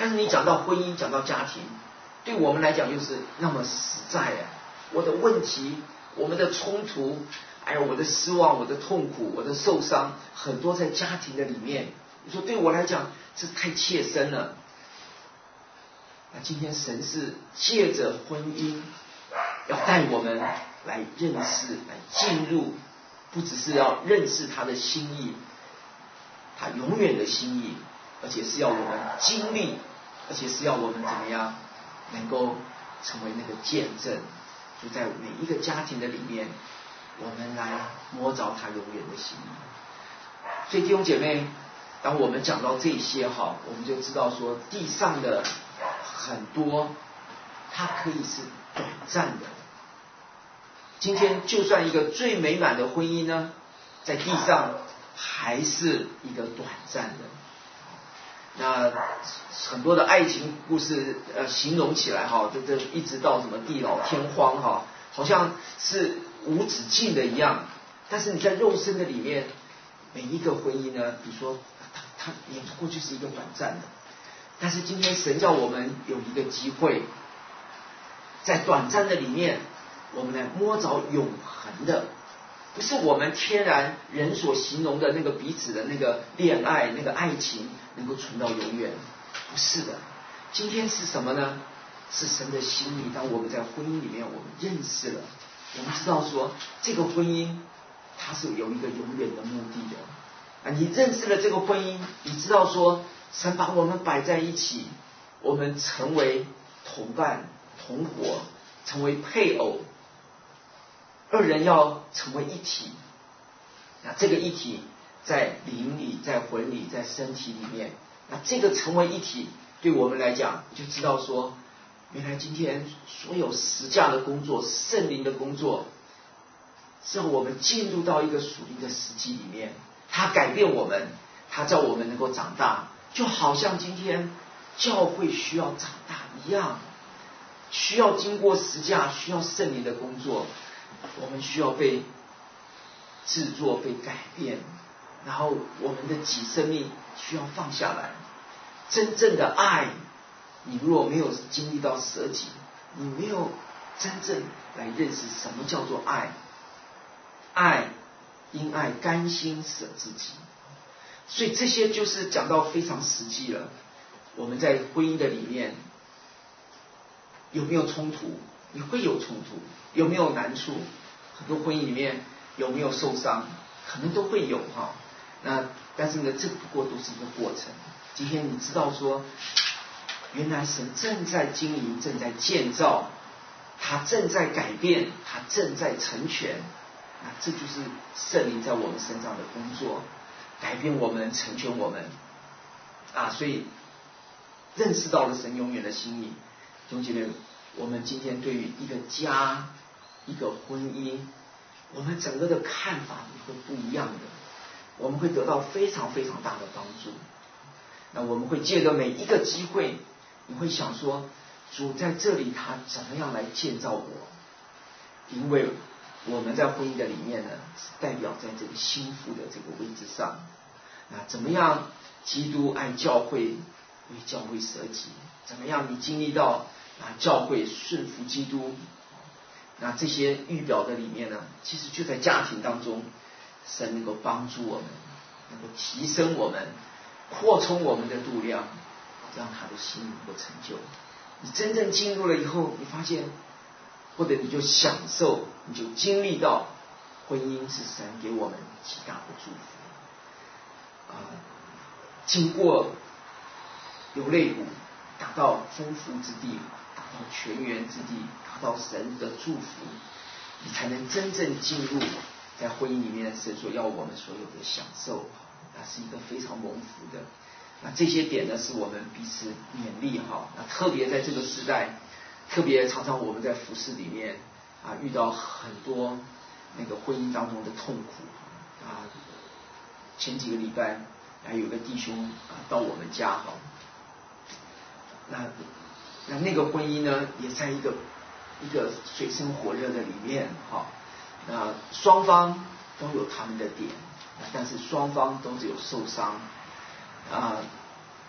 但是你讲到婚姻，讲到家庭，对我们来讲又是那么实在啊！我的问题，我们的冲突，哎呀，我的失望，我的痛苦，我的受伤，很多在家庭的里面。你说对我来讲，这太切身了。那今天神是借着婚姻，要带我们来认识，来进入，不只是要认识他的心意，他永远的心意，而且是要我们经历，而且是要我们怎么样能够成为那个见证，就在每一个家庭的里面，我们来摸着他永远的心意。所以弟兄姐妹，当我们讲到这些哈，我们就知道说地上的很多，它可以是短暂的。今天就算一个最美满的婚姻呢，在地上还是一个短暂的。那很多的爱情故事，呃，形容起来哈，这这一直到什么地老天荒哈，好像是无止境的一样。但是你在肉身的里面，每一个婚姻呢，比如说它它也不过就是一个短暂的。但是今天神叫我们有一个机会，在短暂的里面，我们来摸着永恒的，不是我们天然人所形容的那个彼此的那个恋爱、那个爱情能够存到永远，不是的。今天是什么呢？是神的心意。当我们在婚姻里面，我们认识了，我们知道说这个婚姻它是有一个永远的目的的。啊，你认识了这个婚姻，你知道说神把我们摆在一起，我们成为同伴、同伙，成为配偶，二人要成为一体。那这个一体在灵里，在魂里，在身体里面。那这个成为一体，对我们来讲，就知道说，原来今天所有实价的工作、圣灵的工作，是让我们进入到一个属灵的实际里面。它改变我们，它叫我们能够长大，就好像今天教会需要长大一样，需要经过实价，需要圣灵的工作。我们需要被制作、被改变，然后我们的己生命需要放下来。真正的爱，你如果没有经历到舍己，你没有真正来认识什么叫做爱。爱，因爱甘心舍自己。所以这些就是讲到非常实际了。我们在婚姻的里面有没有冲突？你会有冲突，有没有难处？很多婚姻里面有没有受伤？可能都会有哈。那但是呢，这不过都是一个过程。今天你知道说，原来神正在经营，正在建造，他正在改变，他正在成全。那这就是圣灵在我们身上的工作，改变我们，成全我们啊！所以认识到了神永远的心意。弟兄姐妹，我们今天对于一个家、一个婚姻，我们整个的看法会不一样的，我们会得到非常非常大的帮助。那我们会借着每一个机会，你会想说，主在这里他怎么样来建造我？因为我们在婚姻的里面呢，是代表在这个心腹的这个位置上。那怎么样基督爱教会，为教会舍己？怎么样你经历到啊教会顺服基督？那这些预表的里面呢，其实就在家庭当中，神能够帮助我们，能够提升我们，扩充我们的度量，让他的心能够成就。你真正进入了以后，你发现，或者你就享受，你就经历到，婚姻是神给我们极大的祝福。啊，经过流泪谷，达到丰富之地，达到泉源之地，达到神的祝福，你才能真正进入在婚姻里面神所要我们所有的享受，那是一个非常蒙福的。那这些点呢，是我们彼此勉励哈。那特别在这个时代，特别常常我们在服事里面啊，遇到很多那个婚姻当中的痛苦啊。前几个礼拜还有个弟兄啊到我们家哈，那那那个婚姻呢，也在一个一个水深火热的里面哈。那双方都有他们的点，但是双方都只有受伤啊。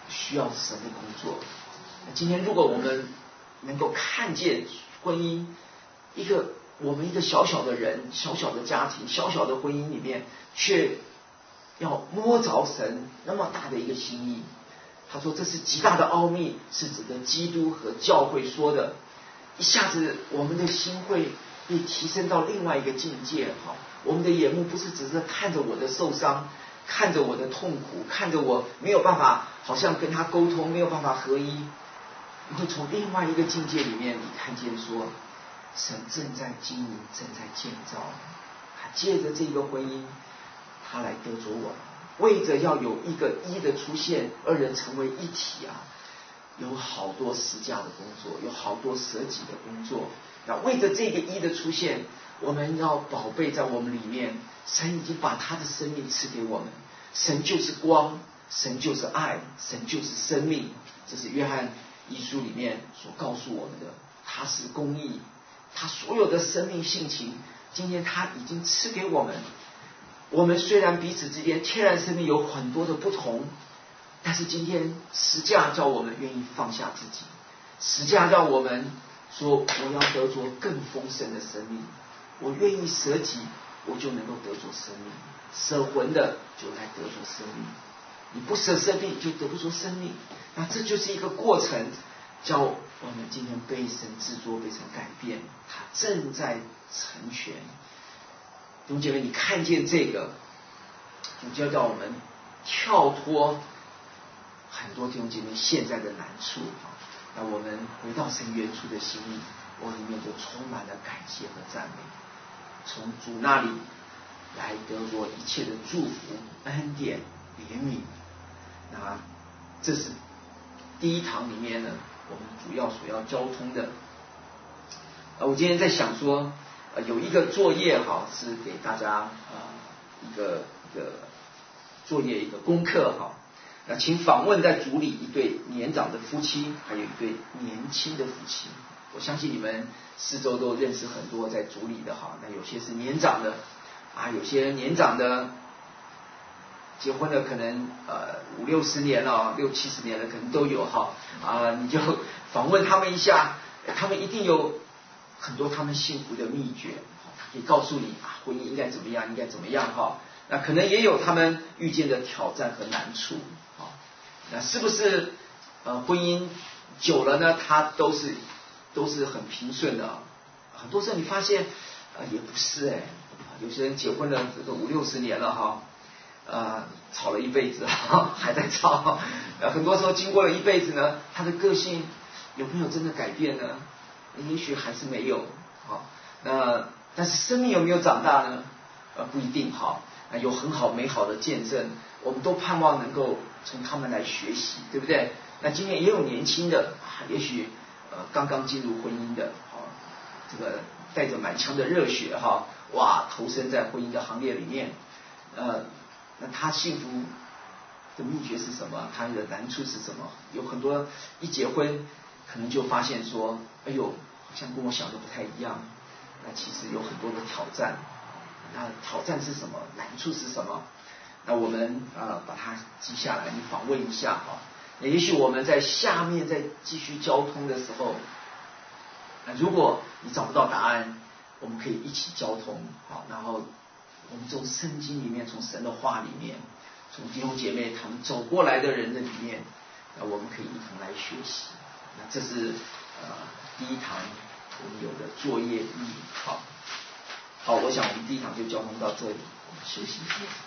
需要神的工作。今天如果我们能够看见婚姻，一个我们一个小小的人、小小的家庭、小小的婚姻里面，却要摸着神那么大的一个心意。他说这是极大的奥秘，是指的基督和教会说的。一下子我们的心会被提升到另外一个境界。好，我们的眼目不是只是看着我的受伤，看着我的痛苦，看着我没有办法好像跟他沟通，没有办法合一。你会从另外一个境界里面，你看见说神正在经营，正在建造。他借着这个婚姻，他来得着我们，为着要有一个一的出现，二人成为一体啊，有好多实价的工作，有好多舍己的工作。那为着这个一的出现，我们要宝贝在我们里面。神已经把他的生命赐给我们，神就是光，神就是爱，神就是生命。这是约翰一书里面所告诉我们的。他是公义，他所有的生命性情，今天他已经赐给我们。我们虽然彼此之间天然生命有很多的不同，但是今天十架叫我们愿意放下自己，十架让我们说我要得着更丰盛的生命，我愿意舍己，我就能够得着生命。舍魂的就来得着生命，你不舍生命就得不着生命。那这就是一个过程，叫我们今天被神制作，被神改变，他正在成全。弟兄姐妹，你看见这个，主就叫我们跳脱很多弟兄姐妹现在的难处。那我们回到神原初的心意，我里面就充满了感谢和赞美，从主那里来得着一切的祝福、恩典、怜悯。那这是第一堂里面呢，我们主要所要交通的。呃，我今天在想说，呃，有一个作业哈，是给大家呃一个一个作业一个功课哈。那请访问在组里一对年长的夫妻，还有一对年轻的夫妻。我相信你们四周都认识很多在组里的哈。那有些是年长的啊，有些年长的结婚了可能呃五六十年了，六七十年了可能都有哈啊，你就访问他们一下，他们一定有很多他们幸福的秘诀，他可以告诉你啊，婚姻应该怎么样，应该怎么样哈。那可能也有他们遇见的挑战和难处。那是不是呃婚姻久了呢？它都是都是很平顺的。很多时候你发现呃也不是哎，有些人结婚了这个五六十年了哈，呃吵了一辈子哈，还在吵。呃很多时候经过了一辈子呢，他的个性有没有真的改变呢？也许还是没有。好，那但是生命有没有长大呢？呃不一定哈。有很好美好的见证，我们都盼望能够从他们来学习，对不对？那今天也有年轻的，也许呃刚刚进入婚姻的，啊，这个带着满腔的热血哈，哇，投身在婚姻的行列里面，呃，那他幸福的秘诀是什么？他的难处是什么？有很多一结婚，可能就发现说，哎呦，好像跟我想的不太一样。那其实有很多的挑战。那挑战是什么？难处是什么？那我们呃把它记下来，你访问一下哈。那也许我们在下面再继续交通的时候，那如果你找不到答案，我们可以一起交通好。然后我们从圣经里面，从神的话里面，从弟兄姐妹他们走过来的人的里面，那我们可以一同来学习。那这是呃第一堂我们有的作业意义。好。好，我想我们第一堂就交通到这里，我们休息一下。